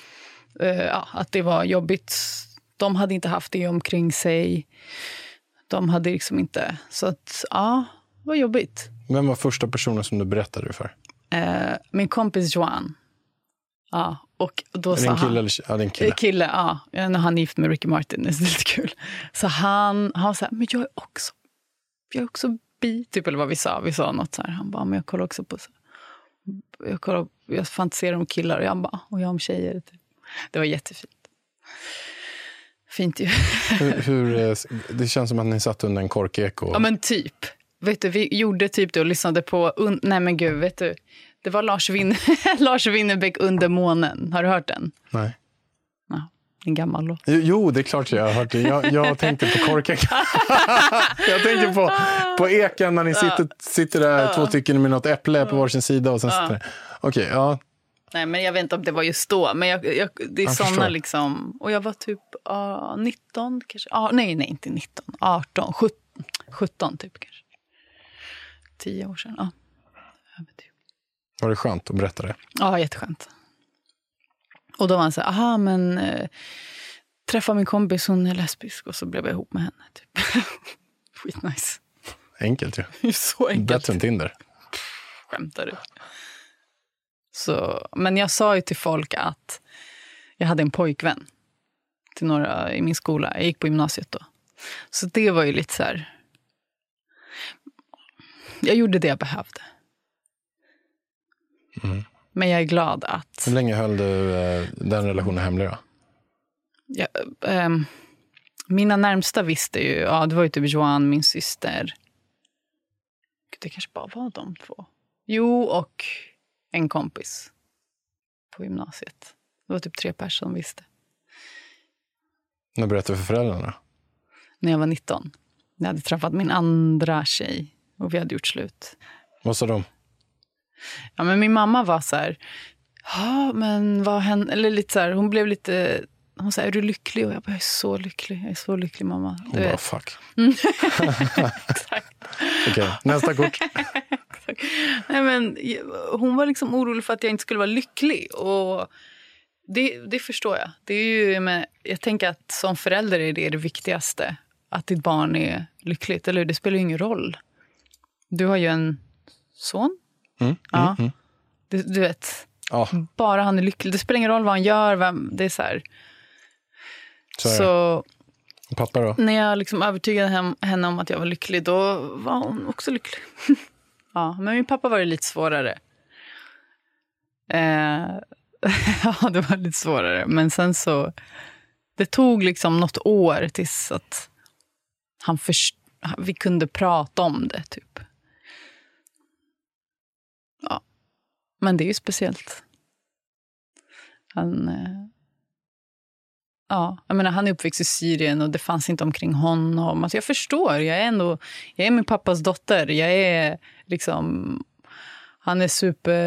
att det var jobbigt. De hade inte haft det omkring sig. De hade liksom inte. Så att det var jobbigt. Vem var första personen som du berättade för? Min kompis Joan. Ja, och då är det en kille? Ja, det är en kille. Kille, ja. När han är gift med Ricky Martin, det är lite kul. Så han sa här, men jag är också bi, typ, eller vad vi sa. Vi sa något så här. Han bara, men jag kollar också på så. Jag fantiserar om killar, och jag bara, och jag om tjejer. Typ. Det var jättefint. Fint ju. Det känns som att ni satt under en korkek. Ja, men typ. Vet du, vi gjorde typ det och lyssnade på... nej men gud, vet du. Det var Lars Winnerbäck Under månen. Har du hört den? Nej. Ja, en gammal låt. Jo, det är klart jag har hört det. Jag tänkte på korken. Jag tänkte på eken när ni sitter där 2 stycken med något äpple på varsin sida och sen sitter det. Okej, ja. Nej, men jag vet inte om det var just då. Men det är sådana liksom... Och jag var typ 19 kanske. Nej, inte 19. 18, 17 typ kanske. 10 år sedan, ja. Var det skönt att berätta det? Ja, jätteskönt. Och då var han så här, träffa min kompis, hon är lesbisk. Och så blev jag ihop med henne, typ. Skitnice. Enkelt ju. Så enkelt. Bättre än Tinder. Skämtar du? Så, men jag sa ju till folk att jag hade en pojkvän till några i min skola. Jag gick på gymnasiet då. Så det var ju lite så här... Jag gjorde det jag behövde. Men jag är glad att... Hur länge höll du den relationen hemlig då? Mina närmsta visste ju... Ja, det var ju typ Joan, min syster. Det kanske bara var de 2. Jo, och en kompis på gymnasiet. Det var typ 3 personer som visste. När berättade du för föräldrarna? När jag var 19. Jag hade träffat min andra tjej. Och vi hade gjort slut. Vad sa de? Ja, men min mamma var så här, ja, men vad hände? Eller lite så här, hon blev lite, hon sa, är du lycklig? Och jag bara, jag är så lycklig mamma. Hon bara, fuck. Exakt. Okej, nästa kort. Nej, men hon var liksom orolig för att jag inte skulle vara lycklig. Och det förstår jag. Det är ju jag tänker att som förälder är det viktigaste. Att ditt barn är lyckligt. Eller det spelar ju ingen roll. Du har ju en son. Du vet. Ja. Bara han är lycklig. Det spelar ingen roll vad han gör. Det är så här. Så pappa då? när jag liksom övertygade henne om att jag var lycklig, då var hon också lycklig. Ja, men min pappa var det lite svårare. Ja, det var lite svårare. Men sen så, det tog liksom något år tills att vi kunde prata om det typ. Ja, men det är ju speciellt. Ja, jag menar, han är uppväxt i Syrien och det fanns inte omkring honom. Alltså jag förstår, jag är min pappas dotter. Jag är liksom, han är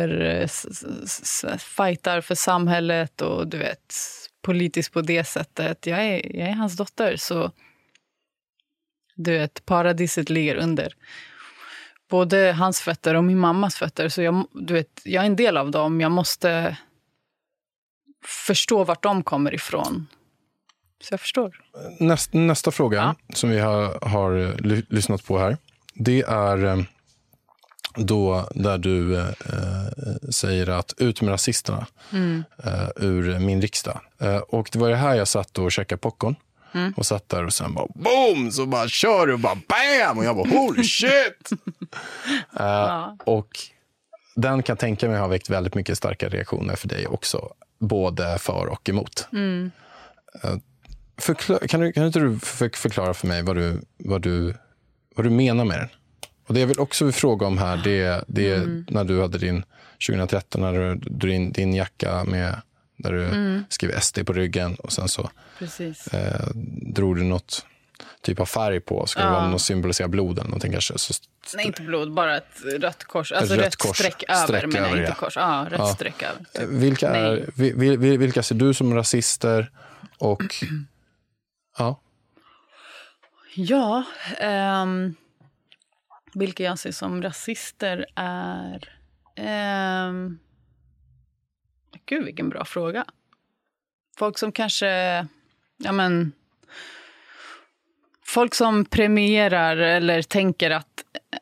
fightar för samhället och du vet, politiskt på det sättet. Jag är hans dotter, så du vet, paradiset ligger under både hans fötter och min mammas fötter. Så jag är en del av dem. Jag måste förstå vart de kommer ifrån. Så jag förstår. Nästa fråga som vi har lyssnat på här, det är då där du säger att ut med rasisterna ur min riksdag. Och det var det här jag satt och käkade popcorn. Och satt där och sen bara boom, så bara kör du och bara bam, och jag bara holy shit. Och den kan tänka mig har väckt väldigt mycket starka reaktioner för dig också, både för och emot. Kan inte du förklara för mig vad du menar med den? Och det jag vill också fråga om här, det är när du hade din 2013, när du drog din jacka med där du skrev SD på ryggen och sen så drog du något typ av färg på. Ska det vara något symbolisera blod eller någonting kanske? Nej, inte blod, bara ett rött kors. Alltså rött streck över, men över, inte kors. Ja, rött streck över. Typ. Vilka ser du som rasister? Och vilka jag ser som rasister är... Gud, vilken bra fråga. Folk som kanske... folk som premierar eller tänker att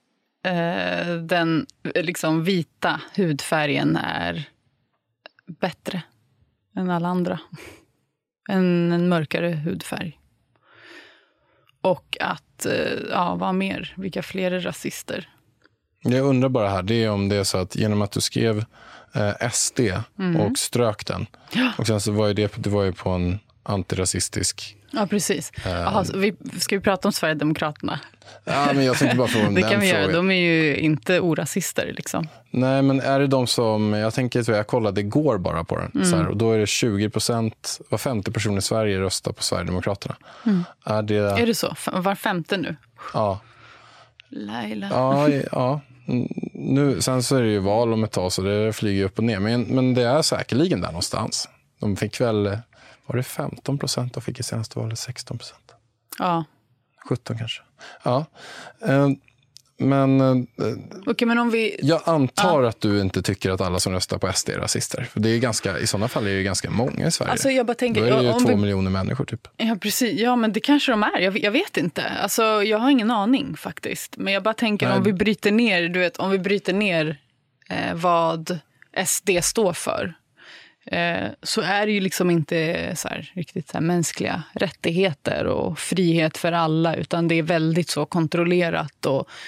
den liksom vita hudfärgen är bättre än alla andra. En mörkare hudfärg. Och att, vad mer? Vilka fler är rasister? Jag undrar bara här, det är om det är så att genom att du skrev SD och strök den. Och sen så var ju det var ju på en antirasistisk... Ja, precis. Ska vi prata om Sverigedemokraterna? Ja, men jag tänkte bara fråga om det den kan vi frågan. göra, de är ju inte orasister liksom. Nej, men är det de som... Jag kollade igår bara på den. Så här, och då är det 20%, var 50 personer i Sverige röstar på Sverigedemokraterna. Är det så? Var femte nu? Ja. Laila. Ja. Nu, sen så är det ju val om ett tag så det flyger upp och ner. Men det är säkerligen där någonstans. De fick väl... Var det 15% de fick i senaste valet? 16%? Ja. 17 kanske. Ja. Men men om vi... jag antar att du inte tycker att alla som röstar på SD är rasister. För det är ganska, i sådana fall är det ganska många i Sverige. Alltså jag bara tänker, då är det ju 2 miljoner människor typ. Ja, precis. Ja, men det kanske de är. Jag vet inte. Alltså jag har ingen aning faktiskt. Men jag bara tänker om vi bryter ner, vad SD står för. Så är det ju liksom inte så här, riktigt så här mänskliga rättigheter och frihet för alla, utan det är väldigt så kontrollerat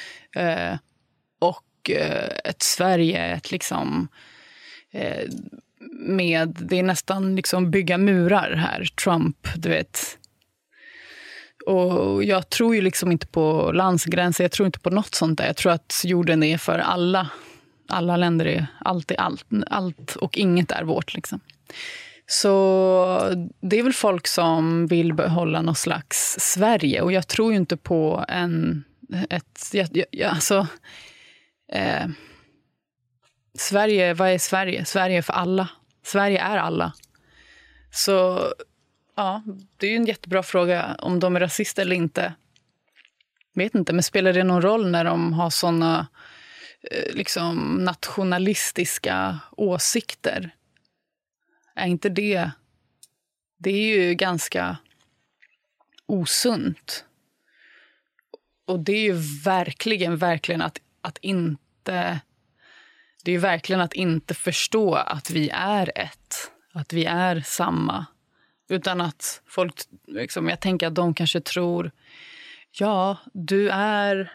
och ett Sverige ett liksom det är nästan liksom bygga murar här, Trump, du vet. Och jag tror ju liksom inte på landsgränser, jag tror inte på något sånt där. Jag tror att jorden är för alla. Alla länder är alltid allt och inget är vårt liksom. Så det är väl folk som vill behålla någon slags Sverige. Och jag tror ju inte på Sverige, vad är Sverige? Sverige är för alla. Sverige är alla. Så ja, det är ju en jättebra fråga om de är rasister eller inte. Vet inte, men spelar det någon roll när de har såna liksom nationalistiska åsikter? Är inte det... Det är ju ganska osunt. Och det är ju verkligen att inte... Det är ju verkligen att inte förstå att vi är ett. Att vi är samma. Utan att folk... Liksom, jag tänker att de kanske tror... Ja, du är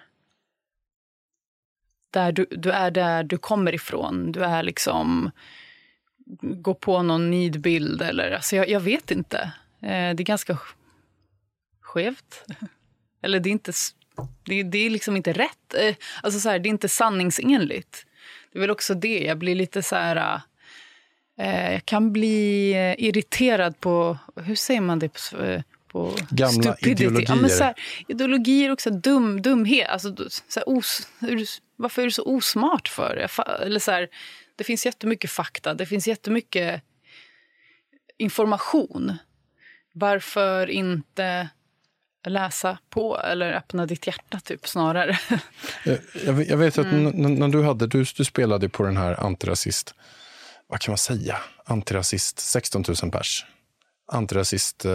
där du kommer ifrån. Du är liksom... Gå på någon nidbild eller... Alltså jag vet inte. Det är ganska skevt. Eller det är inte... Det är liksom inte rätt. Alltså så här, det är inte sanningsenligt. Det är väl också det. Jag blir lite så här... jag kan bli irriterad på... Hur säger man det på gamla stupidity? ideologier. Ja, men så här, ideologier också. Dumhet. Alltså, så här, varför är du så osmart för? Eller så här, det finns jättemycket fakta. Det finns jättemycket information. Varför inte läsa på eller öppna ditt hjärta typ snarare? Jag vet att när du spelade på den här antirasist, vad kan man säga? Antirasist 16 000 pers. Antirasist...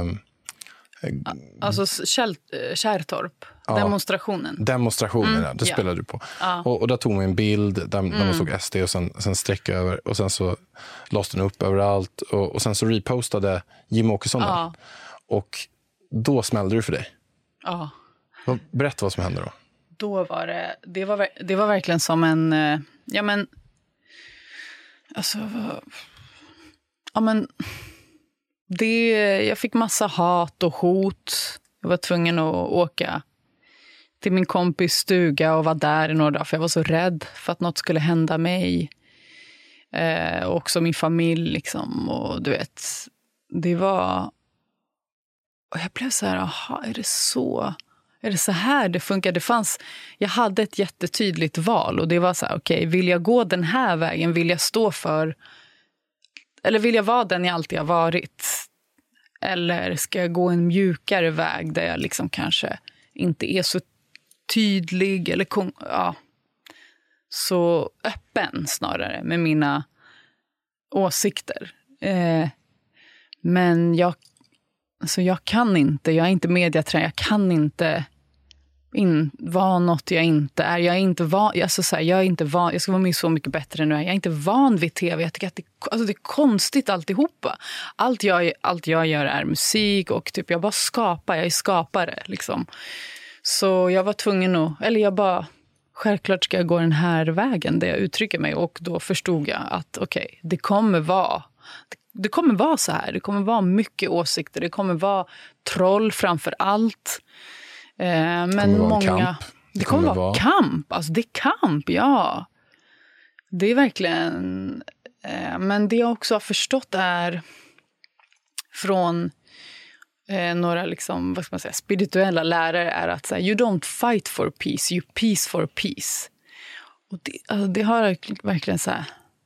Alltså Kärrtorp, demonstrationen. Demonstrationen, det spelade du på. Ja. Och där tog man en bild där man såg SD och sen sträck över. Och sen så lades den upp överallt. Och sen så repostade Jim Åkesson den. Och då smällde du för dig. Ja. Berätta vad som hände då. Då var det var verkligen som en... Ja men... Alltså... Ja men... Jag fick massa hat och hot. Jag var tvungen att åka till min kompis stuga och vara där i några dagar. För jag var så rädd för att något skulle hända mig. Och också min familj liksom. Och du vet, det var... Och jag blev så här, aha, är det så här det funkar? Jag hade ett jättetydligt val. Och det var så här, okej, vill jag gå den här vägen? Vill jag stå för... Eller vill jag vara den jag alltid har varit? Eller ska jag gå en mjukare väg där jag liksom kanske inte är så tydlig eller så öppen snarare med mina åsikter. Men jag kan inte, jag är inte mediatränare, jag kan inte vara något jag inte är. Jag är inte van, jag ska vara med så mycket bättre än nu. Jag är inte van vid tv. Jag tycker att det är konstigt alltihopa. Allt jag gör är musik och typ jag bara skapar. Jag är skapare liksom. Så jag var tvungen att, självklart ska jag gå den här vägen där jag uttrycker mig. Och då förstod jag att okej, det kommer vara så här. Det kommer vara mycket åsikter. Det kommer vara troll framför allt. Men många... Det kommer vara kamp. Alltså det är kamp, ja. Det är verkligen... Men det jag också har förstått är från några liksom, vad ska man säga, spirituella lärare är att så här, you don't fight for peace, you peace for peace. Och det har verkligen så här...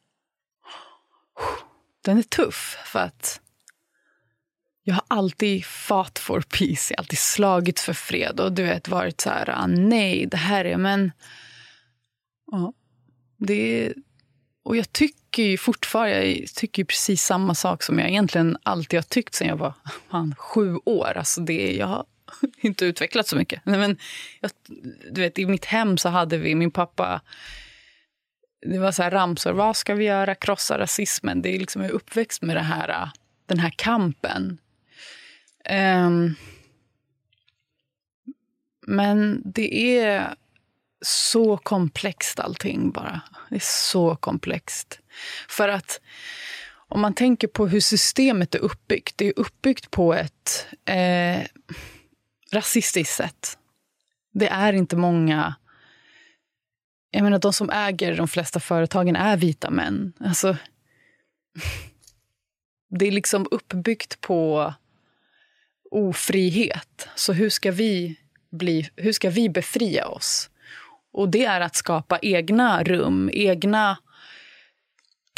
Den är tuff för att jag har alltid fought for peace. Jag har alltid slagit för fred. Och du vet, varit så här, nej, det här är... Men ja, och jag tycker ju fortfarande... Jag tycker ju precis samma sak som jag egentligen alltid har tyckt sedan jag var 7 år. Alltså jag har inte utvecklat så mycket. Men du vet, i mitt hem så hade min pappa... Det var så här ramsor. Vad ska vi göra? Krossa rasismen. Det är liksom, jag är uppväxt med den här kampen. Men det är så komplext allting bara. Det är så komplext. För att om man tänker på hur systemet är uppbyggt. Det är uppbyggt på ett rasistiskt sätt. Det är inte många... Jag menar, de som äger de flesta företagen är vita män. Alltså, det är liksom uppbyggt på ofrihet. Så hur ska vi befria oss? Och det är att skapa egna rum, egna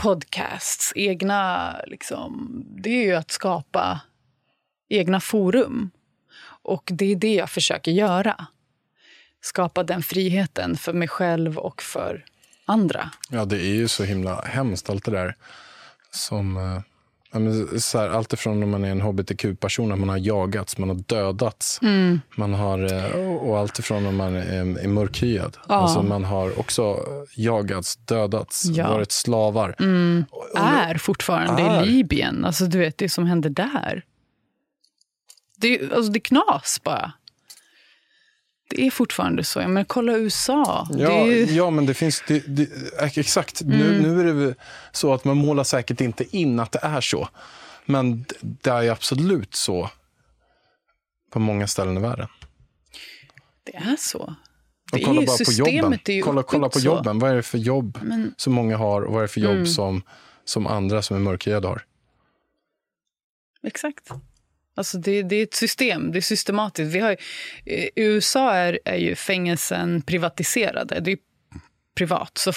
podcasts, egna liksom, det är ju att skapa egna forum. Och det är det jag försöker göra. Skapa den friheten för mig själv och för andra. Ja, det är ju så himla hemskt allt det där. Som så här, allt ifrån när man är en hbtq-person, att man har jagats, man har dödats. Man har, och allt ifrån när man är mörkhyad. Ja. Alltså man har också jagats, dödats, varit slavar. Är fortfarande i Libyen. Alltså du vet, det som händer där. Det är knas bara. Det är fortfarande så. Men kolla USA. Ja, men det finns... exakt. Nu är det så att man målar säkert inte in att det är så. Men det är absolut så på många ställen i världen. Det är så. Och kolla bara på jobben. Kolla på jobben. Vad är det för jobb som många har och vad är det för jobb som andra som är mörkhyade har? Exakt. Alltså det är ett system, det är systematiskt. I USA är ju fängelsen privatiserade, det är privat. Så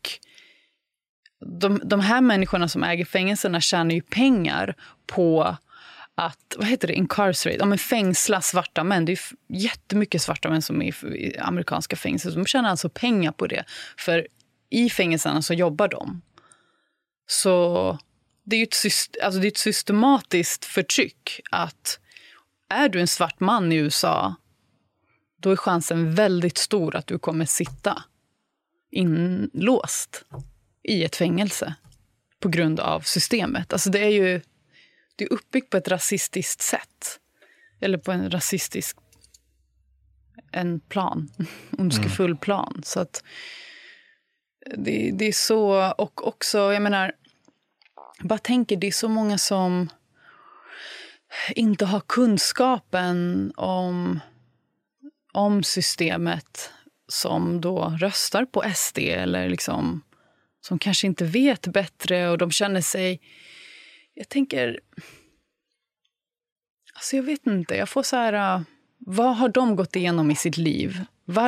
de här människorna som äger fängelserna tjänar ju pengar på att, incarcerate, men fängsla svarta män. Det är jättemycket svarta män som är i amerikanska fängelser. De tjänar alltså pengar på det, för i fängelserna så jobbar de. Så... Det är ett systematiskt förtryck att är du en svart man i USA, då är chansen väldigt stor att du kommer sitta inlåst i ett fängelse på grund av systemet. Alltså det är uppbyggt på ett rasistiskt sätt. Eller på en plan. Ondskefull plan. Så att det är så, och också, jag menar, bara tänker, det är så många som inte har kunskapen om systemet, som då röstar på SD eller liksom, som kanske inte vet bättre, och de känner sig, jag tänker, alltså jag vet inte, jag får så här, vad har de gått igenom i sitt liv?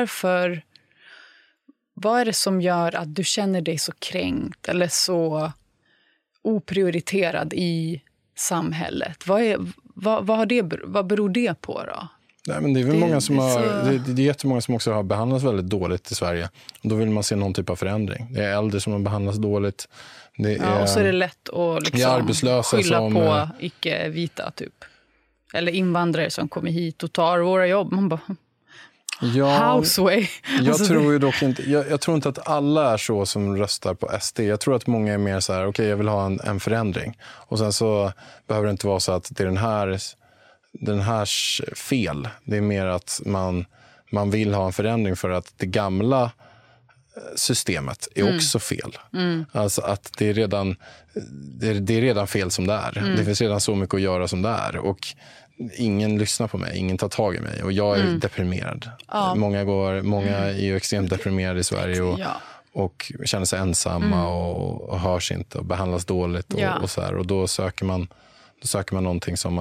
Vad är det som gör att du känner dig så kränkt eller så oprioriterad i samhället? Vad beror det på då? Nej, men det är väl många som det är jättemånga som också har behandlats väldigt dåligt i Sverige. Då vill man se någon typ av förändring. Det är äldre som har behandlats dåligt. Och så är det lätt att liksom skylla på icke-vita typ. Eller invandrare som kommer hit och tar våra jobb. Man bara... Houseway. Jag tror ju dock inte, jag tror inte att alla är så som röstar på SD. Jag tror att många är mer så här, okej, jag vill ha en förändring. Och sen så behöver det inte vara så att det är den här fel. Det är mer att man vill ha en förändring för att det gamla systemet är också fel. Alltså att det är redan fel som det är. Det finns redan så mycket att göra som det är. Och ingen lyssnar på mig, ingen tar tag i mig, och jag är deprimerad. Många är ju extremt deprimerade i Sverige och känner sig ensamma och hörs inte och behandlas dåligt och så här, och då söker man någonting som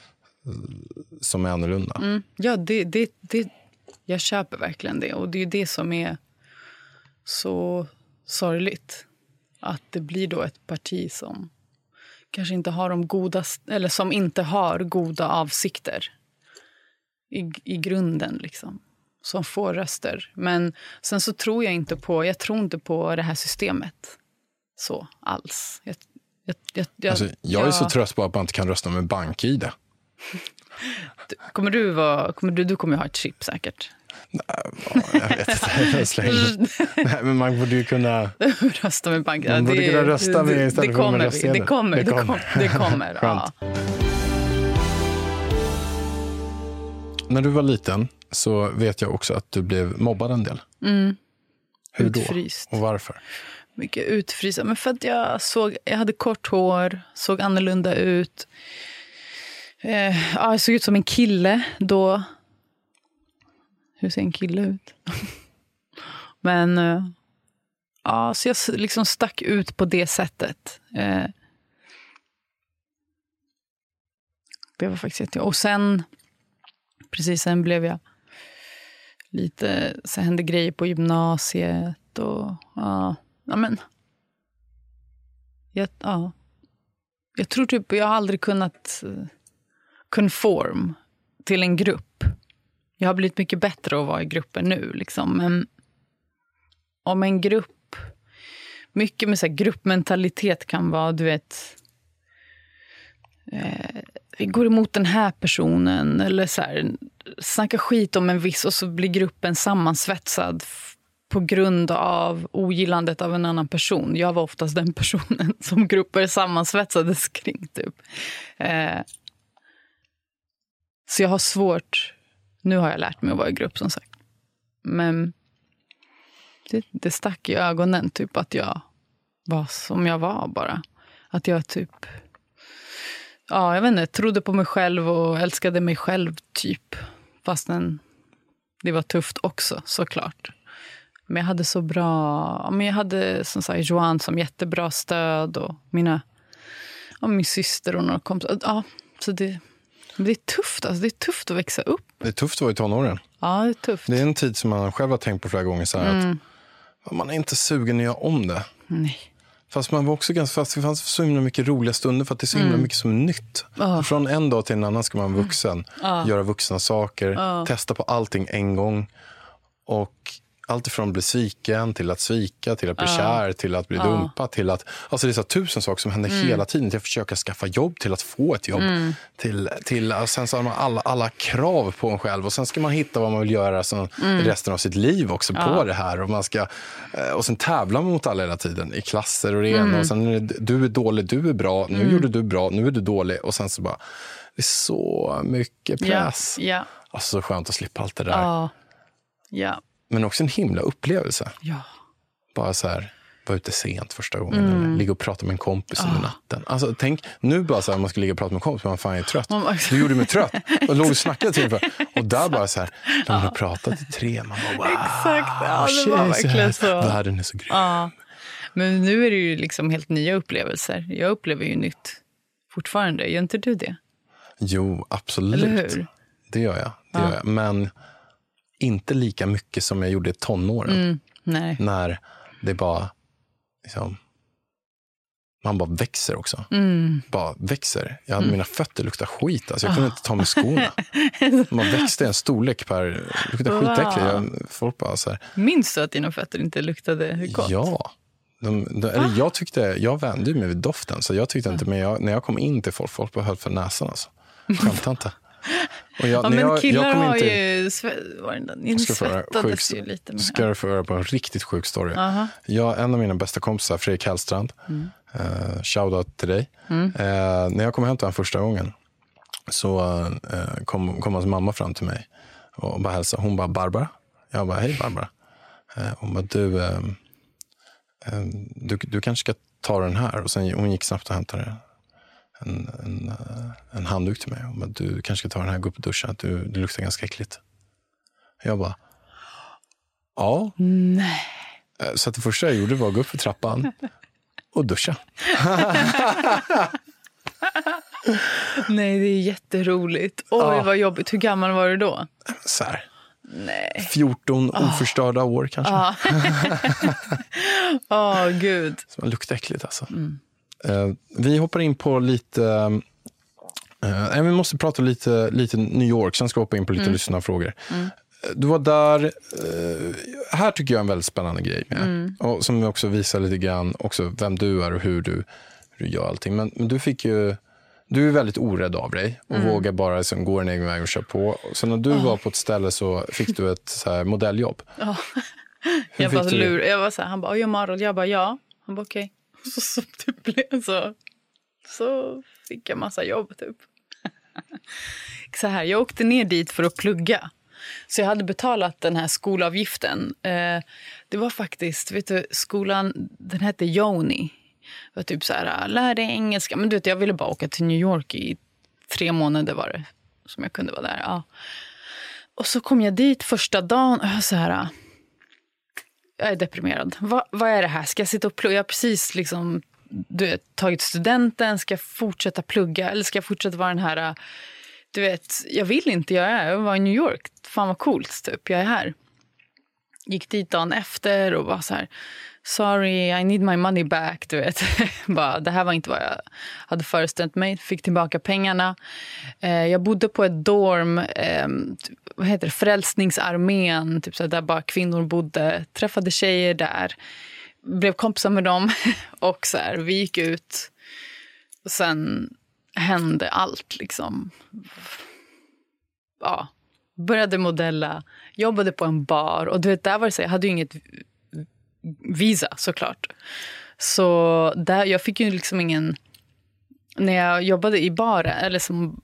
är annorlunda. Ja, det jag köper verkligen det, och det är det som är så sorgligt, att det blir då ett parti som kanske inte har eller som inte har goda avsikter i grunden liksom, som får röster. Men sen så tror jag inte på det här systemet så alls. Jag är så trött på att man inte kan rösta med BankID. Du kommer ha ett chip säkert. Nej, jag vet inte. Nej, men man borde ju kunna rösta med bank. Man borde kunna rösta med istället för med röstsedel. Det kommer. Ja. När du var liten så vet jag också att du blev mobbad en del. Hur då? Utfryst. Och varför? Mycket utfryst. Men för att jag hade kort hår, såg annorlunda ut. Jag såg ut som en kille då. Hur ser en kille ut? Men så jag liksom stack ut på det sättet. Det var faktiskt och sen blev jag lite, så hände grejer på gymnasiet och Jag tror typ jag har aldrig kunnat conform till en grupp. Jag har blivit mycket bättre att vara i gruppen nu liksom. Men om en grupp, mycket med så här gruppmentalitet kan vara, du vet, vi går emot den här personen eller så här, snackar skit om en viss och så blir gruppen sammansvetsad på grund av ogillandet av en annan person. Jag var oftast den personen som grupper sammansvetsades kring typ. Så jag har svårt, nu har jag lärt mig att vara i grupp som sagt. Men det stack i ögonen typ att jag var som jag var bara. Att jag typ, jag vet inte, trodde på mig själv och älskade mig själv typ. Fastän det var tufft också såklart. Men jag hade så bra, jag hade som sagt Johan som jättebra stöd och min syster och några kompisar. Ja, så det är tufft alltså, det är tufft att växa upp. Det är tufft att vara i tonåren. Ja, det är tufft. Det är en tid som man själv har tänkt på flera gånger så här att man är inte sugen att göra om det. Nej. Fast man var också fast det fanns så himla mycket roliga stunder för att det är så himla mycket som är nytt. Från en dag till en annan ska man vara vuxen, göra vuxna saker, testa på allting en gång. Och allt ifrån att bli sviken till att svika, till att bli kär, till att bli dumpad, till att, alltså det är så 1000 saker som händer hela tiden, till att försöka skaffa jobb, till att få ett jobb, till och sen så har man alla krav på en själv och sen ska man hitta vad man vill göra resten av sitt liv också på det här och man ska, och sen tävlar man mot alla hela tiden i klasser och det ena och sen är det, du är dålig, du är bra, nu gjorde du bra, nu är du dålig och sen så bara, det är så mycket press. Ja. Alltså så skönt att slippa allt det där. Ja. Men också en himla upplevelse. Ja. Bara så här, vara ute sent första gången. Eller ligga och prata med en kompis under natten. Alltså tänk, nu bara så här, man ska ligga och prata med en kompis, man fan är trött. Du gjorde mig trött. Och låg och snackade till för. Och där bara så här, de har pratat i 3. Man bara, wow. Exakt, det var verkligen så. Världen är så grym. Ja. Men nu är det ju liksom helt nya upplevelser. Jag upplever ju nytt fortfarande. Gör inte du det? Jo, absolut. Eller hur? Det gör jag. Det gör jag. Men inte lika mycket som jag gjorde i tonåren. Nej. När det bara liksom, man bara växer också. Bara växer. Jag hade mina fötter lukta skit. Alltså jag kunde inte ta med skorna. Man växte en storlek per, lukta skitäckligt. Folk bara så här. Minns du att dina fötter inte luktade gott? Ja. Eller jag vände mig vid doften. Så jag tyckte inte, men när jag kom in till folk bara höll för näsan alltså. Skämtar inte. Och men killar jag har inte, ju svettades ju lite med. Ska du få höra på en riktigt sjuk story. En av mina bästa kompisar, Fredrik Hellstrand, shoutout till dig. När jag kom hem till honom första gången så kom hans mamma fram till mig och bara hälsade. Hon bara, Barbara. Jag bara, hej Barbara. Hon bara, du kanske ska ta den här. Och sen hon gick snabbt och hämtade en handduk till mig. Hon bara, du kanske ska ta den här, gå upp och duscha. Du luktar ganska äckligt. Jag bara, ja. Nej. Så att det första jag gjorde var att gå upp för trappan och duscha. Nej, det är jätteroligt. Oj, vad jobbigt. Hur gammal var du då? Så här. Nej. 14 oförstörda år kanske. Gud. Så man luktar äckligt alltså. Vi hoppar in på lite... vi måste prata lite New York. Sen ska vi hoppa in på lite lyssnarfrågor. Du var där... här tycker jag är en väldigt spännande grej med. Och som också visar lite grann också vem du är och hur du gör allting. Men du fick ju... Du är väldigt orädd av dig och vågar bara liksom gå en egen väg och köra på. Så när du var på ett ställe så fick du ett så här modelljobb. Jag var så här, han bara, jag model. Jag bara, ja. Han bara, okej. Så typ blev så fick jag massa jobb typ. Så här, jag åkte ner dit för att plugga. Så jag hade betalat den här skolavgiften. Det var faktiskt, vet du, skolan, den hette Joni. Det var typ så här, lär dig engelska. Men du vet, jag ville bara åka till New York i 3 månader var det som jag kunde vara där. Ja. Och så kom jag dit första dagen och jag så här, jag är deprimerad. Vad är det här? Ska jag sitta och plugga? Jag har precis liksom, du vet, tagit studenten. Ska jag fortsätta plugga? Eller ska jag fortsätta vara den här, du vet, jag vill inte, jag var i New York. Fan vad coolt typ, jag är här. Gick dit dagen efter och var så här sorry, I need my money back, du vet. Bara, det här var inte vad jag hade föreställt mig. Fick tillbaka pengarna. Jag bodde på ett dorm, vad heter det, Frälsningsarmén, typ så där bara kvinnor bodde. Träffade tjejer där. Blev kompisar med dem. Och så här, vi gick ut. Och sen hände allt liksom. Ja, började modella. Jobbade på en bar. Och du vet, där var det så, jag hade ju inget visa såklart. Så där, jag fick ju liksom ingen, när jag jobbade i baren eller som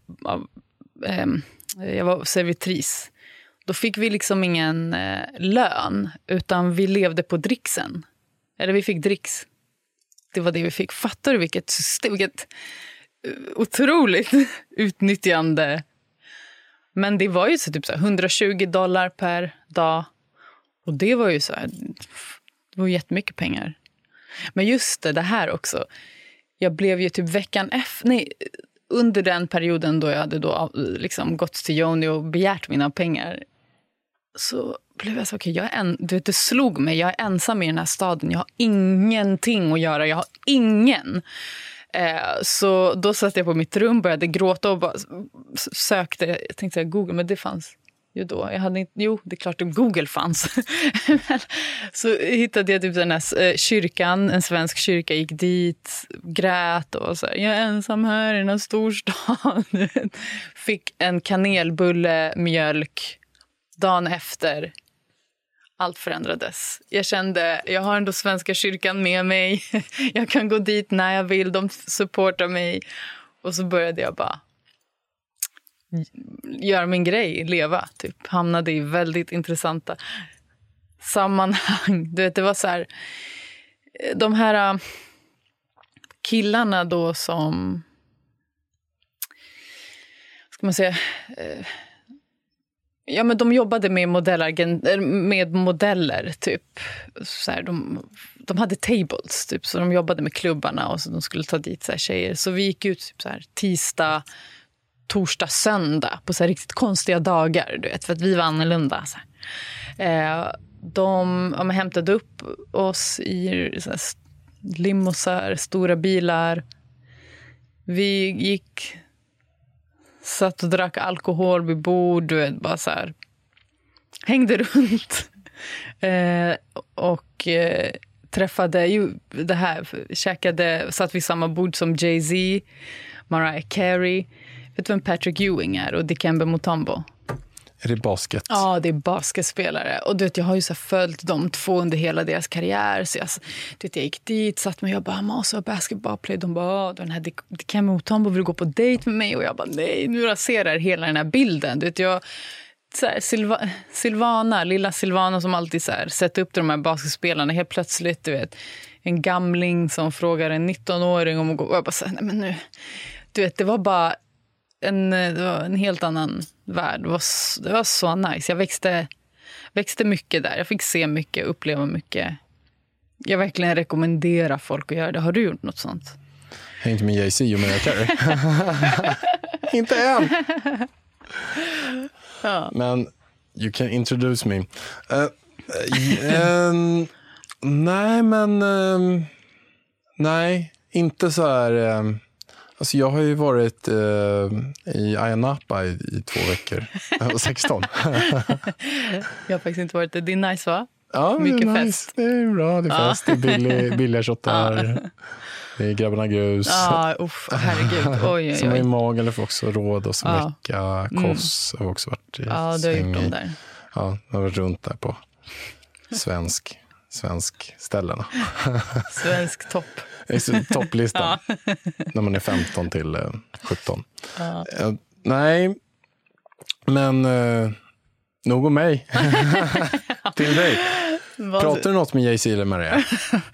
jag var servitris, då fick vi liksom ingen lön, utan vi levde på dricksen. Eller vi fick dricks. Det var det vi fick. Fattar du vilket system, vilket otroligt utnyttjande. Men det var ju så typ så här $120 per dag. Och det var ju så här, det var jättemycket pengar. Men just det här också. Jag blev ju typ under den perioden då jag hade då liksom gått till Joni och begärt mina pengar. Så blev jag så okej, det slog mig. Jag är ensam i den här staden. Jag har ingenting att göra. Jag har ingen. Så då satt jag på mitt rum, började gråta och bara sökte. Jag tänkte säga Google, men det fanns ju då. Jag hade inte, det är klart att Google fanns. Så hittade jag typ den här kyrkan, en svensk kyrka, gick dit, grät och så här, jag är ensam här i den här storstad. Fick en kanelbulle, mjölk. Dagen efter, allt förändrades. Jag kände, jag har ändå svenska kyrkan med mig. Jag kan gå dit när jag vill, de supportar mig. Och så började jag bara göra min grej, leva. Typ. Hamnade i väldigt intressanta sammanhang. Du vet, det var så här, de här killarna då som, ska man säga, ja, men de jobbade med modeller typ. Så här, de hade tables typ, så de jobbade med klubbarna och så de skulle ta dit så här tjejer. Så vi gick ut typ så här tisdag, torsdag, söndag på så här riktigt konstiga dagar, du vet, för att vi var annorlunda så här. De hämtade upp oss i så här limosar, stora bilar. Vi gick, satt och drack alkohol vid bord, du vet, bara så här hängde runt och träffade ju det här, satt vid samma bord som Jay-Z, Mariah Carey. Vet du vem Patrick Ewing är och Dikembe Mutombo? Är det basket? Ja, det är basketspelare. Och du vet, jag har ju så följt de två under hela deras karriär. Så jag gick dit, satt mig och jag bara, massa basketballplay. De bara, den här Dikembe Mutombo vill gå på dejt med mig. Och jag bara, nej, nu raserar hela den här bilden. Du vet, jag, så här, Silvana, lilla Silvana som alltid så här, sätter upp de här basketspelarna. Helt plötsligt, du vet, en gamling som frågar en 19-åring om att gå. Och jag bara, så här, nej men nu, du vet, det var bara det var en helt annan värld. Det var så nice. Jag växte mycket där. Jag fick se mycket, uppleva mycket. Jag verkligen rekommenderar folk att göra det. Har du gjort något sånt? Hängt med Jay-Z och Mariah Carey. Inte än. Ja. Men you can introduce me. Nej, inte så här. Alltså jag har ju varit i Ayia Napa i 2 veckor. 16. Jag har faktiskt inte varit det. Det är nice, va? Ja, mycket nice. fest. Det är bra, det är fest. Det är billiga shottar. Det är grabbarna grus. Herregud. Oj. Som är i magen får också råd och smycka. Koss har också varit i du har gjort dem där. Ja, jag har varit runt där på svensk ställena. Svensk topp. Topplistan. När man är 15 till 17. Nej, men nog om mig. Till dig. Pratar du något med Jay-Z eller Maria?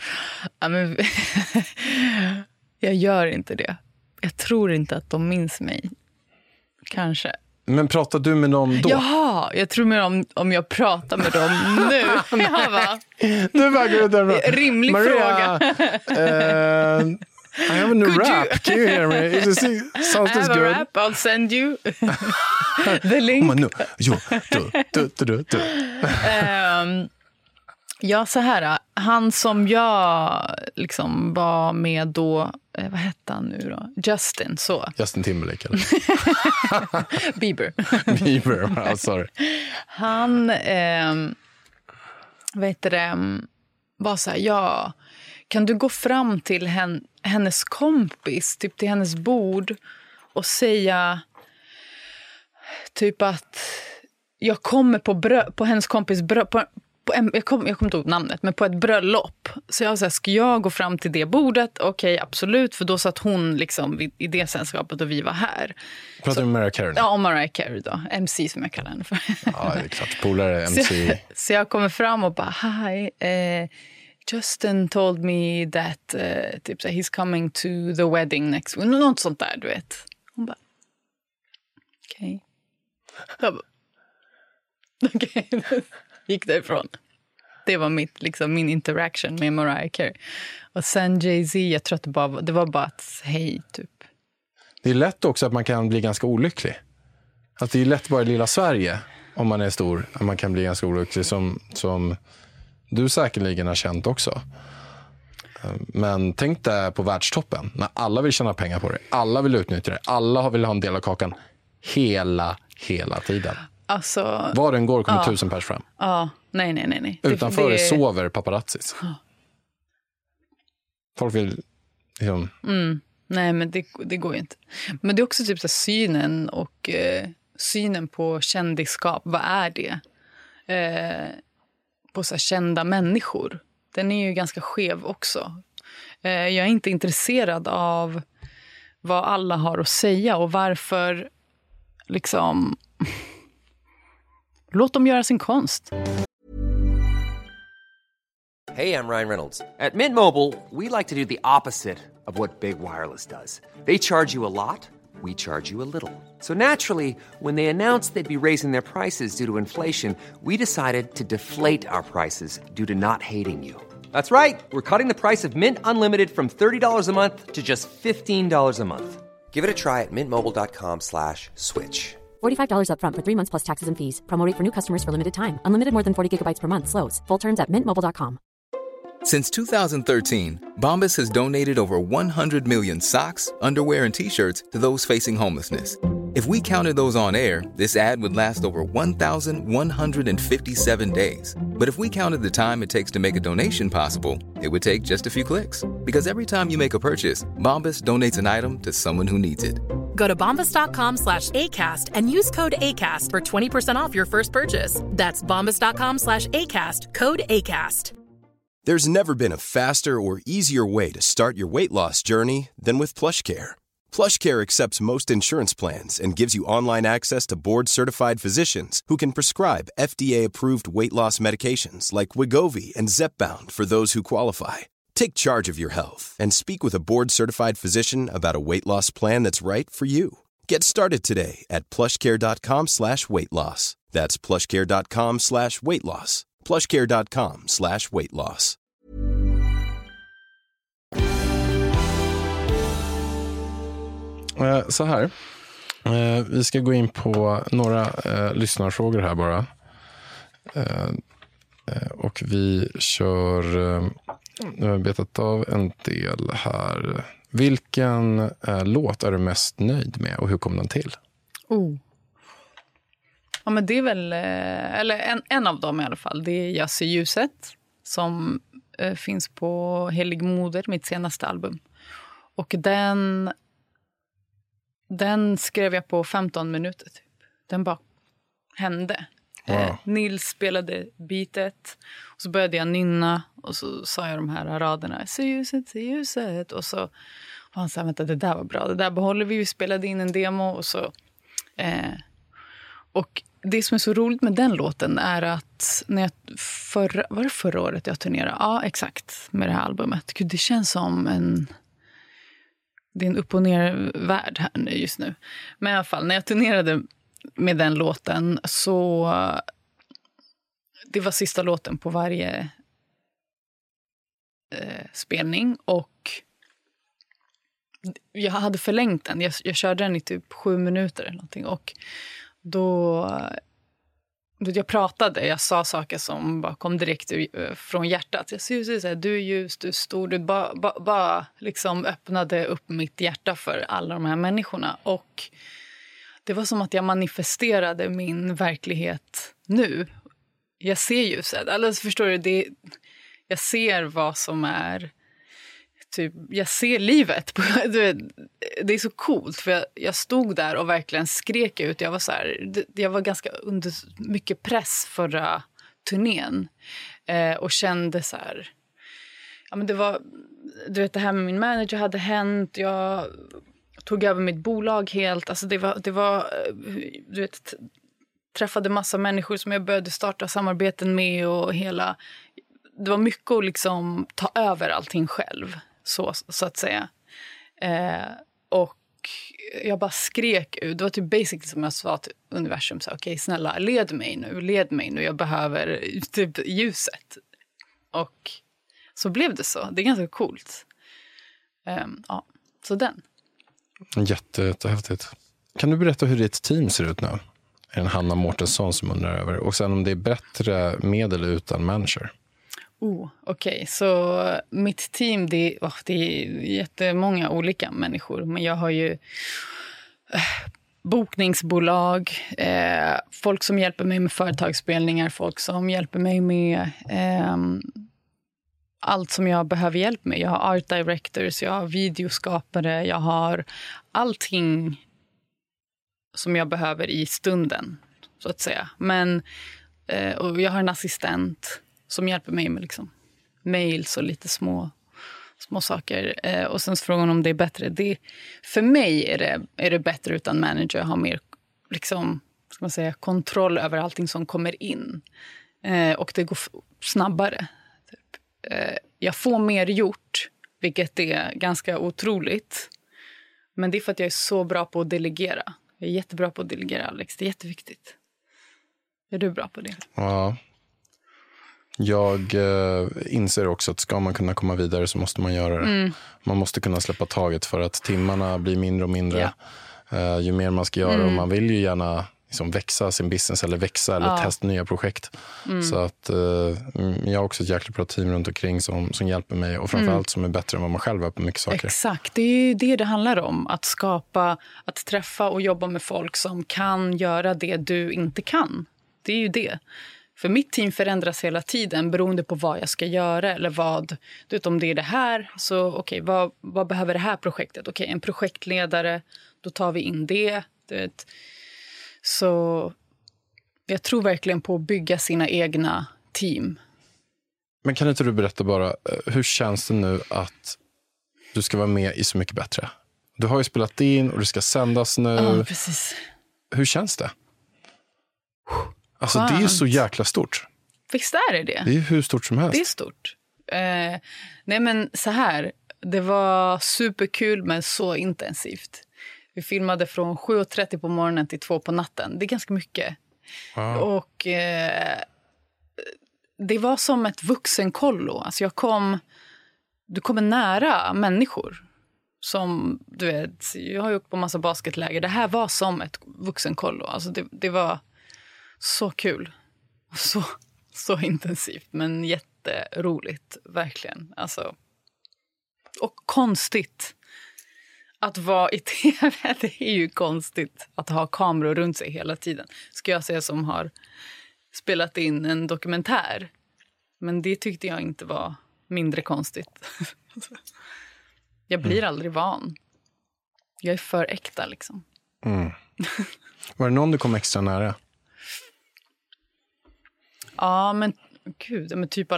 Jag gör inte det. Jag tror inte att de minns mig. Kanske. Men pratar du med dem då? Jaha, jag tror mer om jag pratar med dem nu. Du bara, rimlig Maria, fråga. I have a new rap. Can you hear me? Sounds this good? I have a rap, I'll send you the link. Du. Ja, så här. Han som jag liksom var med då, vad hette han nu då? Justin, så. Justin Timberlake, eller? Bieber. Bieber, sorry. Han, var så här, ja, kan du gå fram till hennes kompis, typ till hennes bord och säga typ att jag kommer på hennes kompis jag kommer inte ihåg namnet, men på ett bröllop. Så jag var så här, ska jag gå fram till det bordet? Okej, absolut, för då satt hon liksom i det sällskapet och vi var här. Pratar du med Mariah Carey? Ja, om Mariah Carey då. MC som jag kallar henne för. Ja, det är klart. Polare, MC. Så jag kommer fram och bara, hi, Justin told me that typ, he's coming to the wedding next week. Något sånt där, du vet. Hon bara, okej. Okej. Gick därifrån. Det var min interaction med Mariah Carey. Och sen Jay-Z, jag tror att det var bara ett hej typ. Det är lätt också att man kan bli ganska olycklig. Att det är lätt bara i lilla Sverige, om man är stor, att man kan bli ganska olycklig som du säkerligen har känt också. Men tänk dig på världstoppen, när alla vill tjäna pengar på det, alla vill utnyttja det, alla vill ha en del av kakan hela tiden. Alltså, var den går kommer 1000 pers fram. Ja, nej. Utanför sover paparazzis. Folk vill liksom... Nej, men det går ju inte. Men det är också typ så synen och synen på kändisskap. Vad är det? På så kända människor. Den är ju ganska skev också. Jag är inte intresserad av vad alla har att säga och varför liksom... Låt dem göra sin konst. Hey, I'm Ryan Reynolds. At Mint Mobile, we like to do the opposite of what Big Wireless does. They charge you a lot, we charge you a little. So naturally, when they announced they'd be raising their prices due to inflation, we decided to deflate our prices due to not hating you. That's right. We're cutting the price of Mint Unlimited from $30 a month to just $15 a month. Give it a try at mintmobile.com/switch. $45 up front for 3 months plus taxes and fees. Promo rate for new customers for limited time. Unlimited more than 40 gigabytes per month. Slows full terms at mintmobile.com. Since 2013, Bombas has donated over 100 million socks, underwear, and T-shirts to those facing homelessness. If we counted those on air, this ad would last over 1,157 days. But if we counted the time it takes to make a donation possible, it would take just a few clicks. Because every time you make a purchase, Bombas donates an item to someone who needs it. Go to bombas.com/ACAST and use code ACAST for 20% off your first purchase. That's bombas.com/ACAST, code ACAST. There's never been a faster or easier way to start your weight loss journey than with PlushCare. PlushCare accepts most insurance plans and gives you online access to board-certified physicians who can prescribe FDA-approved weight loss medications like Wegovy and Zepbound for those who qualify. Take charge of your health and speak with a board-certified physician about a weight loss plan that's right for you. Get started today at plushcare.com/weightloss. That's plushcare.com/weightloss. plushcare.com/weightloss. Så här. Vi ska gå in på några lyssnarfrågor här bara. Och vi kör... Nu har jag betat av en del här. Vilken låt är du mest nöjd med och hur kom den till? Ja, men det är väl... Eller en av dem i alla fall. Det är Jag ser ljuset som finns på Helig Moder, mitt senaste album. Och den skrev jag på 15 minuter typ. Den bara hände. Wow. Nils spelade beatet och så började jag nynna och så sa jag de här raderna. Se ljuset. Och så var han så här, vänta, det där var bra. Det där behåller vi. Vi spelade in en demo och så... Och det som är så roligt med den låten är att när jag var det förra året jag turnerade? Ja, exakt, med det här albumet. Gud, det känns som det är en upp- och ner värld här nu just nu. Men i alla fall, när jag turnerade med den låten så det var sista låten på varje spelning och jag hade förlängt den. Jag körde den i typ 7 minuter eller någonting och då Jag sa saker som bara kom direkt från hjärtat. Jag säger du är ljus, du är stor. Du bara liksom öppnade upp mitt hjärta för alla de här människorna. Och det var som att jag manifesterade min verklighet nu. Jag ser ljuset. Alltså, förstår du, jag ser vad som är... Typ, jag ser livet. Det är så coolt, för jag stod där och verkligen skrek ut. Jag var ganska under mycket press förra turnén. Och kände så här... Ja, men det var... Du vet, det här med min manager hade hänt. Jag tog över mitt bolag helt. Alltså det var du vet, träffade massa människor som jag började starta samarbeten med. Och det var mycket att liksom ta över allting själv. Så att säga. Och jag bara skrek ut. Det var typ basically som jag sa till universum. Okej, snälla, led mig nu. Jag behöver typ ljuset. Och så blev det så. Det är ganska coolt. Ja, så den. Jättehäftigt. Kan du berätta hur ditt team ser ut nu? Är det Hanna Mårtensson som undrar över? Och sen om det är bättre medel utan manager? Okej. Så mitt team, det är jättemånga olika människor. Men jag har ju bokningsbolag, folk som hjälper mig med företagsspelningar, folk som hjälper mig med allt som jag behöver hjälp med. Jag har art directors, jag har videoskapare, jag har allting som jag behöver i stunden, så att säga. Men och jag har en assistent som hjälper mig med liksom mails och lite små saker. Och sen frågan om det är bättre. För mig är det bättre utan manager. Jag har mer liksom, ska man säga, kontroll över allting som kommer in. Och det går snabbare. Typ. Jag får mer gjort, vilket är ganska otroligt. Men det är för att jag är så bra på att delegera. Jag är jättebra på att delegera, Alex. Det är jätteviktigt. Är du bra på det? Ja. Jag inser också att ska man kunna komma vidare så måste man göra det. Man måste kunna släppa taget för att timmarna blir mindre och mindre. Ju mer man ska göra. Och man vill ju gärna liksom växa sin business eller testa nya projekt. Så att jag har också ett jäkla bra team runt omkring som hjälper mig. Och framförallt som är bättre än vad man själv är på mycket saker. Exakt, det är ju det handlar om. Att träffa och jobba med folk som kan göra det du inte kan. Det är ju det. För mitt team förändras hela tiden beroende på vad jag ska göra eller vad. Du vet, om det är det här, så okej, vad behöver det här projektet? Okej, en projektledare, då tar vi in det. Du vet. Så jag tror verkligen på att bygga sina egna team. Men kan inte du berätta bara, hur känns det nu att du ska vara med i Så mycket bättre? Du har ju spelat in och det ska sändas nu. Ja, precis. Hur känns det? Alltså det är ju så jäkla stort. Visst är det? Det är ju hur stort som helst. Det är stort. Nej men så här, det var superkul men så intensivt. Vi filmade från 7:30 på morgonen till 2 på natten. Det är ganska mycket. Wow. Och det var som ett vuxenkollo. Alltså du kommer nära människor. Som, du vet, jag har ju åkt på massa basketläger. Det här var som ett vuxenkollo. Alltså det var så kul. Så intensivt. Men jätteroligt, verkligen. Alltså, och konstigt. Att vara i tv, det är ju konstigt. Att ha kameror runt sig hela tiden. Ska jag säga, som har spelat in en dokumentär. Men det tyckte jag inte var mindre konstigt. Jag blir aldrig van. Jag är för äkta liksom. Var det någon du kom extra nära? Ja, men gud, men typ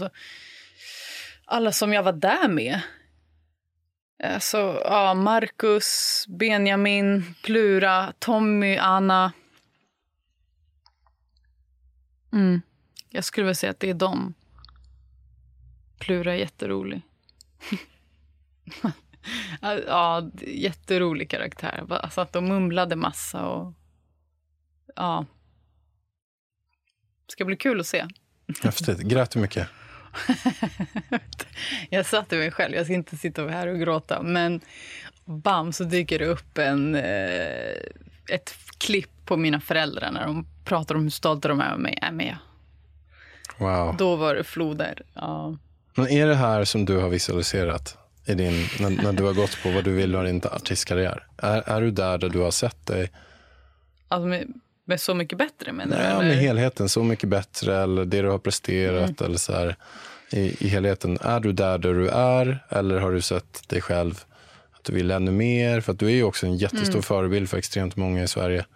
alla som jag var där med. Alltså, ja, Marcus, Benjamin, Plura, Tommy, Anna. Jag skulle väl säga att det är dem. Plura är jätterolig. Ja, jätterolig karaktär. Alltså att de mumlade massa och ja. Det ska bli kul att se. Häftigt. Grät du mycket? Jag satte mig själv. Jag ska inte sitta här och gråta. Men bam, så dyker det upp en ett klipp på mina föräldrar när de pratar om hur stolta de är över mig. Men jag. Wow. Då var det floder. Ja. Men är det här som du har visualiserat i din, när du har gått på vad du vill ha din artistkarriär? Är du där du har sett dig? Alltså med så mycket bättre, menar du? Ja, med helheten, så mycket bättre, eller det du har presterat, eller så här, i helheten. Är du där du är, eller har du sett dig själv att du vill ännu mer? För att du är ju också en jättestor förebild för extremt många i Sverige.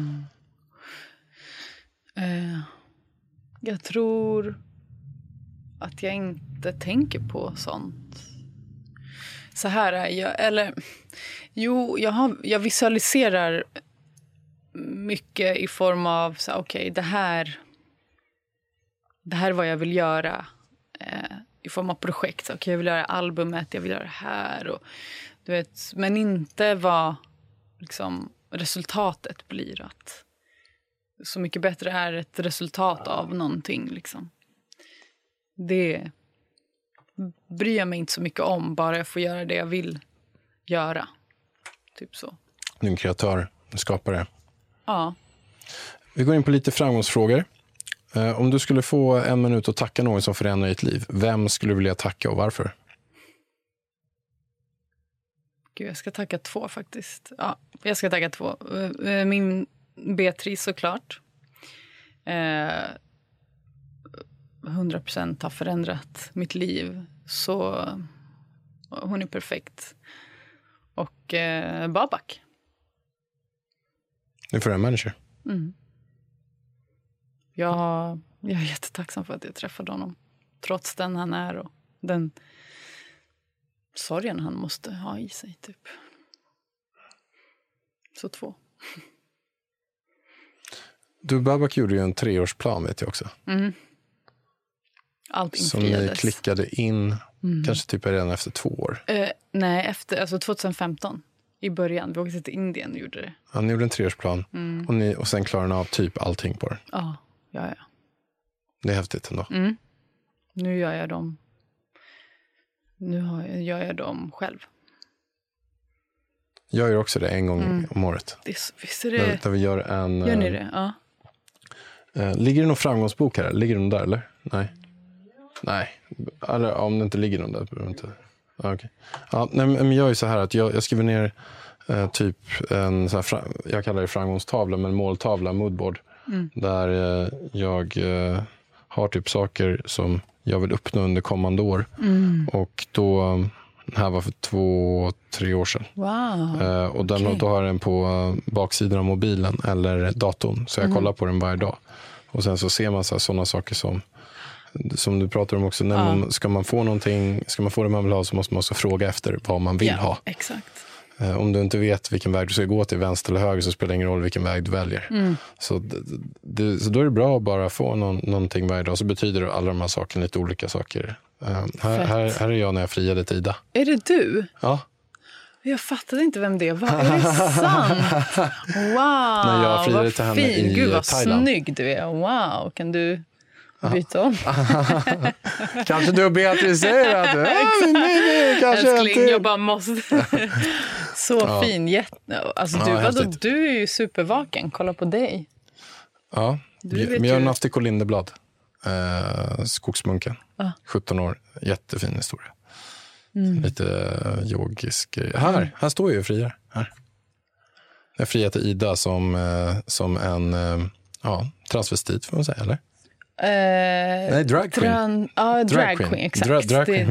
Jag tror att jag inte tänker på sånt. Så här är jag, eller jo, jag visualiserar mycket i form av så okej, det här är vad jag vill göra, i form av projekt. Så, jag vill göra albumet, jag vill göra det här, och du vet, men inte vad liksom resultatet blir. Att så mycket bättre är ett resultat av någonting liksom. Det bryr jag mig inte så mycket om, bara jag får göra det jag vill göra. Typ så. Du är en kreatör, en skapare. Ja. Vi går in på lite framgångsfrågor. Om du skulle få 1 minut att tacka någon som förändrar ditt liv, vem skulle du vilja tacka och varför? Gud, jag ska tacka 2 faktiskt. Ja, jag ska tacka 2. Min Beatrice såklart. 100% har förändrat mitt liv. Så hon är perfekt. Och Babak. Du får en manager. Jag är jättetacksam för att jag träffade honom. Trots den han är och den sorgen han måste ha i sig typ. Så 2. Du, Babak gjorde ju en 3-årsplan, vet jag också. Allt infriades. Som ni klickade in, kanske typ redan efter 2 år. Nej, efter 2015. I början, vi åkte till Indien och gjorde det. Ja, ni gjorde en 3-årsplan. Och sen klarade ni av typ allting på det. Ja. Det är häftigt ändå. Nu gör jag dem. Gör jag dem själv. Jag gör också det en gång om året. Visst är det... Där vi gör en... Gör ni det? Ja. Ligger det någon framgångsbok här? Ligger den där, eller? Nej. Eller om det inte ligger någon där. Inte. Okay. Ja, men jag är så här att jag skriver ner typ en så här, jag kallar det framgångstavla, men måltavla, moodboard. Där jag har typ saker som jag vill uppnå under kommande år. Och då, det här var för 2-3 år sedan. Wow. Och då har jag den på baksidan av mobilen eller datorn. Så jag kollar på den varje dag. Och sen så ser man sådana saker som du pratar om också. Ska man få någonting, ska man få det man vill ha, så måste man också fråga efter vad man vill ha. Exakt. Om du inte vet vilken väg du ska gå till, vänster eller höger, så spelar det ingen roll vilken väg du väljer. Så då är det bra att bara få någonting varje dag. Så betyder alla de här sakerna lite olika saker. Här är jag när jag friade till Ida. Är det du? Ja. Jag fattade inte vem det var. Är det sant? Wow, när jag friade till henne i Thailand. Gud, vad snygg du är. Wow, kan du byta om? Kanske du och Beatrice säger att älskling, jag bara måste. Så fin. Alltså, du är ju supervaken. Kolla på dig. Ja, men jag har haft i Kolindeblad. Skogsmunken. 17 år. Jättefin historia. Lite yogisk. Här står jag och friar. Här. Jag friar till Ida som en transvestit, får man säga, eller? Nej, drag queen. Drag queen, exakt. Drag queen.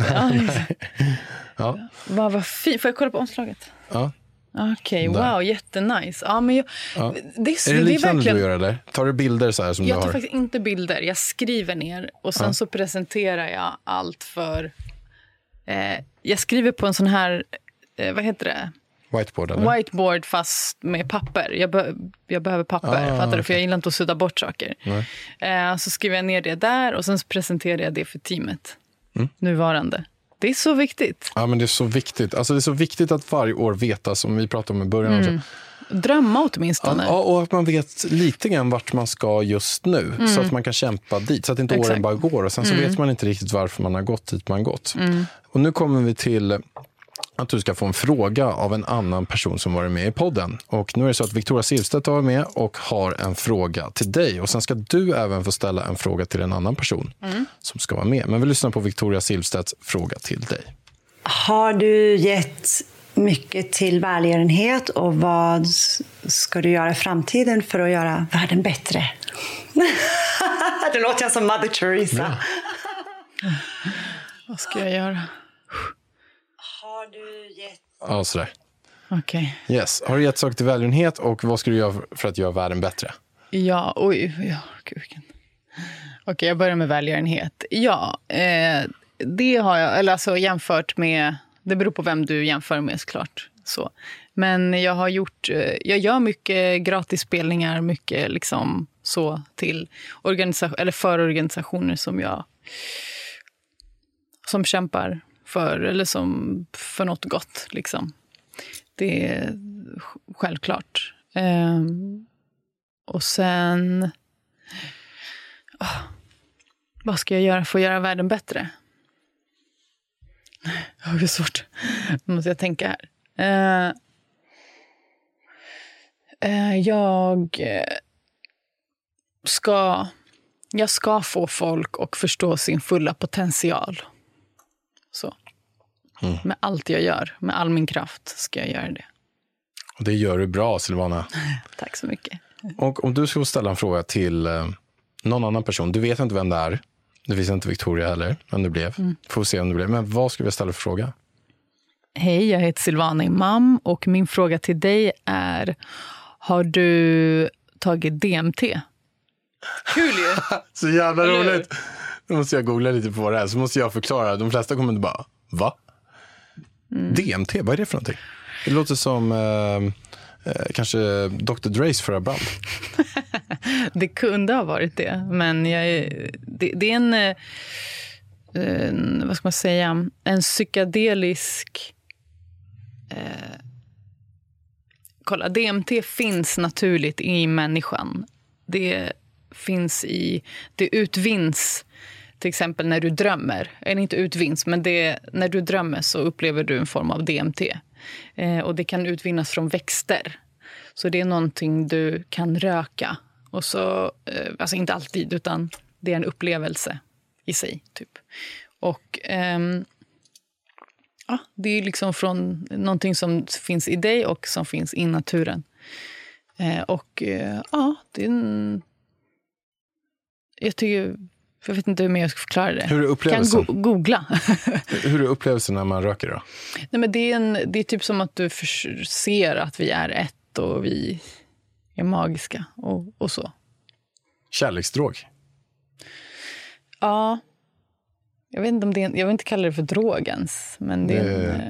Vad fint. Får jag kolla på omslaget? Ja. Okej, wow, jättenice. Ja, men är det liknande du gör, eller? Tar du bilder så här som du har? Jag tar faktiskt inte bilder. Jag skriver ner och sen så presenterar jag allt för... jag skriver på en sån här, vad heter det? Whiteboard, eller? Whiteboard, fast med papper. Jag behöver papper, fattar du? För jag gillar inte att sudda bort saker. Så skriver jag ner det där och sen så presenterar jag det för teamet. Nuvarande. Det är så viktigt. Ja, men det är så viktigt. Alltså det är så viktigt att varje år veta, som vi pratade om i början också. Drömma åtminstone. Ja, och att man vet lite grann vart man ska just nu. Så att man kan kämpa dit. Så att inte åren bara går. Och sen så vet man inte riktigt varför man har gått dit man gått. Och nu kommer vi till att du ska få en fråga av en annan person som varit med i podden. Och nu är det så att Victoria Silvstedt har varit med och har en fråga till dig. Och sen ska du även få ställa en fråga till en annan person som ska vara med. Men vi lyssnar på Victoria Silvstedts fråga till dig. Har du gett mycket till välgörenhet och vad ska du göra i framtiden för att göra världen bättre? Det låter jag som Mother Teresa. Ja. Vad ska jag göra? Har du gett... Ja, sådär. Okej. Yes. Har du gett saker till välgörenhet och vad ska du göra för att göra världen bättre? Ja, Okej, jag börjar med välgörenhet. Ja, det har jag, eller alltså jämfört med, det beror på vem du jämför med såklart. Så. Men jag gör mycket gratisspelningar, mycket liksom så till för organisationer som kämpar för något gott liksom. Det är självklart. Och sen vad ska jag göra för att göra världen bättre? Det är svårt. Nu måste jag tänka här. Jag ska få folk att förstå sin fulla potential. Så. Med allt jag gör, med all min kraft ska jag göra det. Och det gör du bra, Silvana. Tack så mycket. Och om du skulle ställa en fråga till någon annan person, du vet inte vem det är. Det visste inte Victoria heller, men det blev. Får se om det blev. Men vad ska vi ställa för fråga? Hej, jag heter Silvana Imam och min fråga till dig är: har du tagit DMT? Kul ju! Så jävla roligt! Då måste jag googla lite på det här, så måste jag förklara. De flesta kommer inte bara, va? DMT, vad är det för någonting? Det låter som kanske Dr. Dre's förra band. Det kunde ha varit det, men det är en vad ska man säga, en psykedelisk kolla, DMT finns naturligt i människan. Det utvinns till exempel när du drömmer. Eller inte utvinns, men när du drömmer så upplever du en form av DMT. Och det kan utvinnas från växter. Så det är någonting du kan röka. Och så, alltså inte alltid, utan det är en upplevelse i sig, typ. Och det är liksom från någonting som finns i dig och som finns i naturen. Det är en... Jag vet inte hur mer jag ska förklara det. Hur är upplevelsen? Kan googla. Hur är upplevelsen när man röker då? Nej, men det är typ som att du ser att vi är ett och vi är magiska och så. Kärleksdrog? Ja. Jag vet inte om jag vill inte kalla det för drog ens. Men det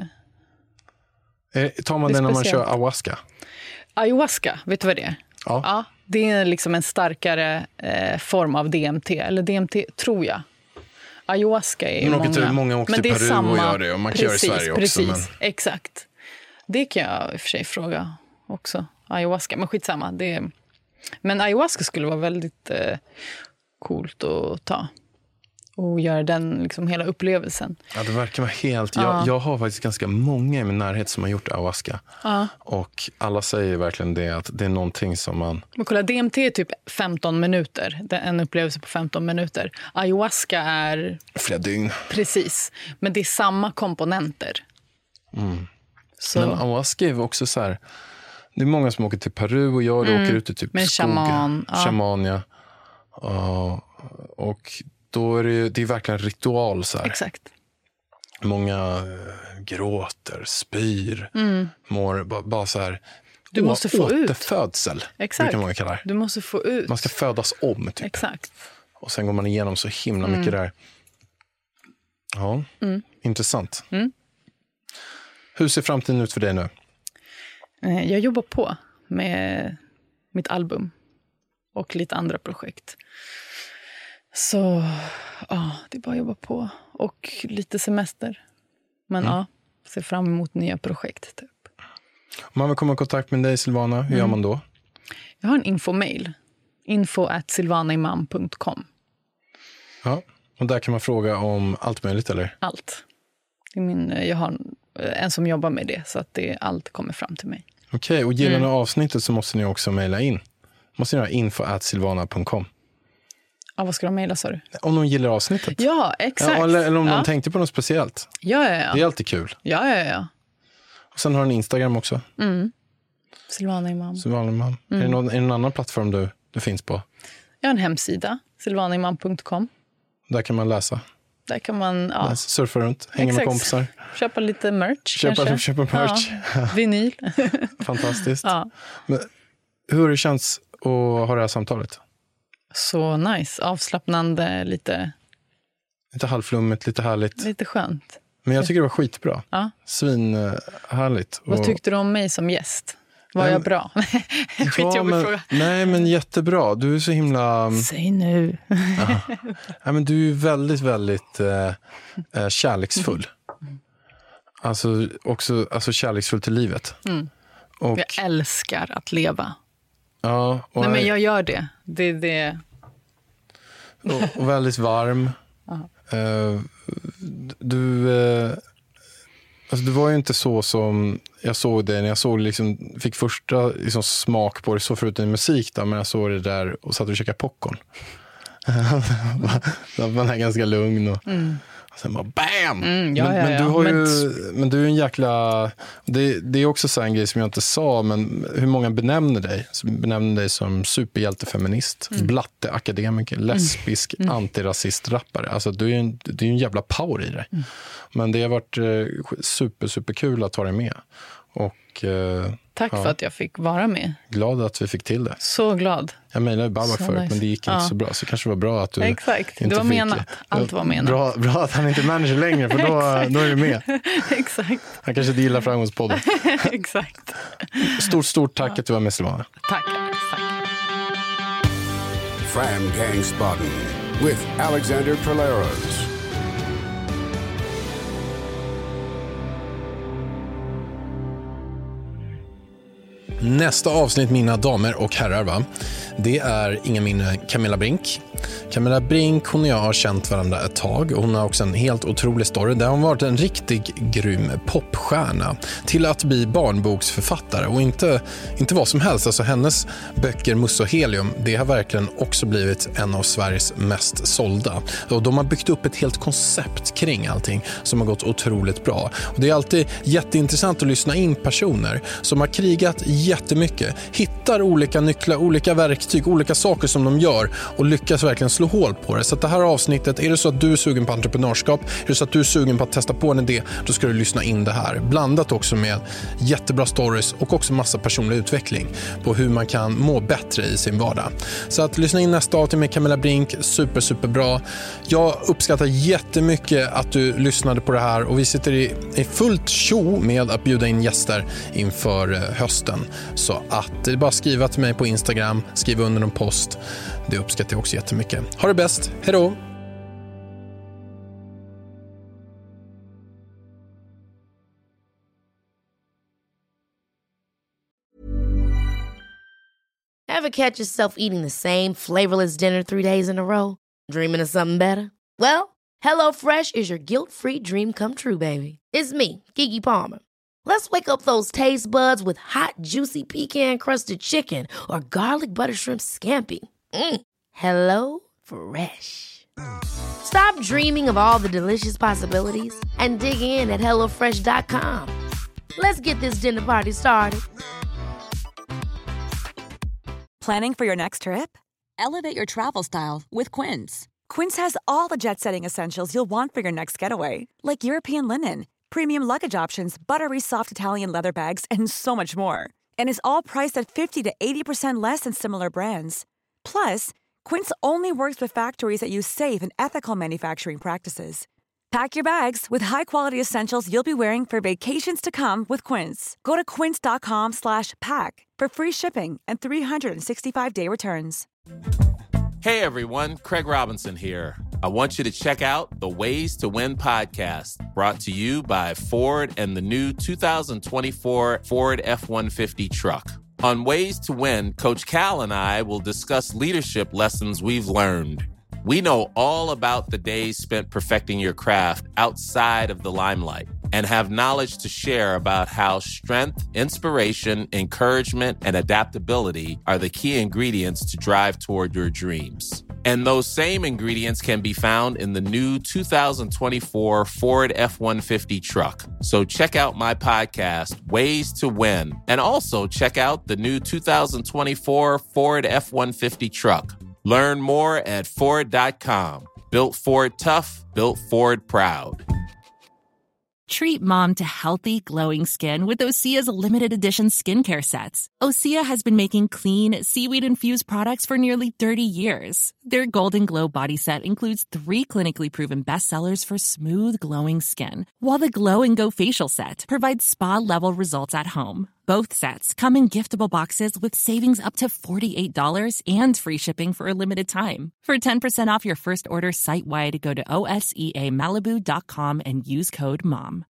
är tar man det när man kör ayahuasca? Ayahuasca, vet du vad det är? Ja. Det är liksom en starkare form av DMT. Eller DMT, tror jag. Ayahuasca är många åker till Peru och gör det. Och man kan göra det i Sverige också. Men... Exakt. Det kan jag i och för sig fråga också. Ayahuasca, men skitsamma. Men ayahuasca skulle vara väldigt coolt att ta. Och göra den liksom hela upplevelsen. Ja, det verkar vara helt... Jag har faktiskt ganska många i min närhet som har gjort ayahuasca. Och alla säger verkligen det, att det är någonting som man... Men kolla, DMT är typ 15 minuter. Det är en upplevelse på 15 minuter. Ayahuasca är... flera dygn. Precis. Men det är samma komponenter. Så... Men ayahuasca är också så här... Det är många som åker till Peru och jag åker ut i typ skogen. Shaman, ja. Och... Då är det är verkligen en ritual så här. Exakt. Många gråter, spyr, mår bara så här. Du måste få ut. Återfödsel. Exakt. Kan många kalla det. Du måste få ut. Man ska födas om typ. Exakt. Och sen går man igenom så himla mycket där. Ja, intressant. Hur ser framtiden ut för dig nu? Jag jobbar på med mitt album och lite andra projekt. Så det är bara att jobba på. Och lite semester. Men ser fram emot nya projekt typ. Om man vill komma i kontakt med dig, Silvana, hur gör man då? Jag har en infomail. info@silvanaimam.com. Ja, och där kan man fråga om allt möjligt, eller? Allt. Jag har en som jobbar med det, så att allt kommer fram till mig. Okej, och gillar ni avsnittet så måste ni också mejla in. Måste ni ha info@silvana.com. Ja, vad ska de mejla, sa du? Om de gillar avsnittet. Ja, exakt. Ja, eller om de tänkte på något speciellt. Ja. Det är alltid kul. Ja. Och sen har du en Instagram också. Silvana Imam. Är det någon annan plattform du finns på? Jag har en hemsida, silvanaimam.com. Där kan man läsa. Där kan man surfa runt, hänga med kompisar. Köpa lite merch Köpa merch. Ja, vinyl. Fantastiskt. Ja. Men hur har det känts att ha det här samtalet? Så nice, avslappnande, lite halvflummigt, lite härligt. Lite skönt. Men jag tycker det var skitbra. Ja. Svinhärligt. Vad tyckte du om mig som gäst? Var jag bra? Skitjobbig fråga. Nej, men jättebra. Du är så himla... Säg nu. Ja, men du är väldigt, väldigt kärleksfull. Alltså kärleksfull till livet. Och, jag älskar att leva. Ja. Nej, men jag gör det. Det. Och väldigt varm. Du var ju inte så som jag såg det när jag fick första smak på det, så förutom musik då, men jag såg det där och satt och käkade popcorn. Man är ganska lugn och sen bara BAM! Men du har men du är en jäkla... Det är också så en grej som jag inte sa, men hur många benämner dig? Så benämner dig som superhjältefeminist, blatteakademiker, lesbisk, antirasist, rappare. Alltså det är en jävla power i dig. Men det har varit superkul att ta dig med. Och, tack för att jag fick vara med. Glad att vi fick till det. Så glad. Jag mejlade Babak förut, men det gick inte så bra. Så kanske var bra att du Exakt, inte det var menat. Allt var menat. Bra att han inte är manager längre, för då är du med. Exakt. Han kanske inte gillar Framgångspodden. Exakt. Stort tack att du var med, Silvana. Tack. Framgångsbodden with Alexander Polaros. Nästa avsnitt, mina damer och herrar, det är ingen mindre Camilla Brink. Camilla Brink, hon och jag har känt varandra ett tag, och hon har också en helt otrolig story där hon varit en riktig grym popstjärna till att bli barnboksförfattare, och inte vad som helst. Alltså hennes böcker Musse och Helium, det har verkligen också blivit en av Sveriges mest sålda, och de har byggt upp ett helt koncept kring allting som har gått otroligt bra. Och det är alltid jätteintressant att lyssna in personer som har krigat jättemycket, hittar olika nycklar, olika verktyg, olika saker som de gör och lyckas verkligen slå hål på det. Så att det här avsnittet, är det så att du är sugen på entreprenörskap, är det så att du är sugen på att testa på en idé, då ska du lyssna in det här. Blandat också med jättebra stories och också massa personlig utveckling på hur man kan må bättre i sin vardag. Så att lyssna in nästa avsnitt med Camilla Brink, superbra. Jag uppskattar jättemycket att du lyssnade på det här, och vi sitter i fullt show med att bjuda in gäster inför hösten. Så att det är bara att skriva till mig på Instagram, skriva under en post. Det uppskattar jag också jättemycket. Ha det bäst, hej då! Ever catch yourself eating the same flavorless dinner 3 days in a row? Dreaming of something better? Well, HelloFresh is your guilt-free dream come true, baby. It's me, Keke Palmer. Let's wake up those taste buds with hot, juicy pecan-crusted chicken or garlic butter shrimp scampi. Hello Fresh. Stop dreaming of all the delicious possibilities and dig in at HelloFresh.com. Let's get this dinner party started. Planning for your next trip? Elevate your travel style with Quince. Quince has all the jet-setting essentials you'll want for your next getaway, like European linen, premium luggage options, buttery soft Italian leather bags, and so much more. And is all priced at 50 to 80% less than similar brands. Plus, Quince only works with factories that use safe and ethical manufacturing practices. Pack your bags with high-quality essentials you'll be wearing for vacations to come with Quince. Go to quince.com/pack for free shipping and 365-day returns. Hey everyone, Craig Robinson here. I want you to check out the Ways to Win podcast, brought to you by Ford and the new 2024 Ford F-150 truck. On Ways to Win, Coach Cal and I will discuss leadership lessons we've learned. We know all about the days spent perfecting your craft outside of the limelight. and have knowledge to share about how strength, inspiration, encouragement, and adaptability are the key ingredients to drive toward your dreams. And those same ingredients can be found in the new 2024 Ford F-150 truck. So check out my podcast, Ways to Win, and also check out the new 2024 Ford F-150 truck. Learn more at Ford.com. Built Ford tough, built Ford proud. Treat mom to healthy, glowing skin with Osea's limited edition skincare sets. Osea has been making clean, seaweed-infused products for nearly 30 years. Their Golden Glow body set includes 3 clinically proven bestsellers for smooth, glowing skin, while the Glow and Go facial set provides spa-level results at home. Both sets come in giftable boxes with savings up to $48 and free shipping for a limited time. For 10% off your first order site-wide, go to OSEAMalibu.com and use code MOM.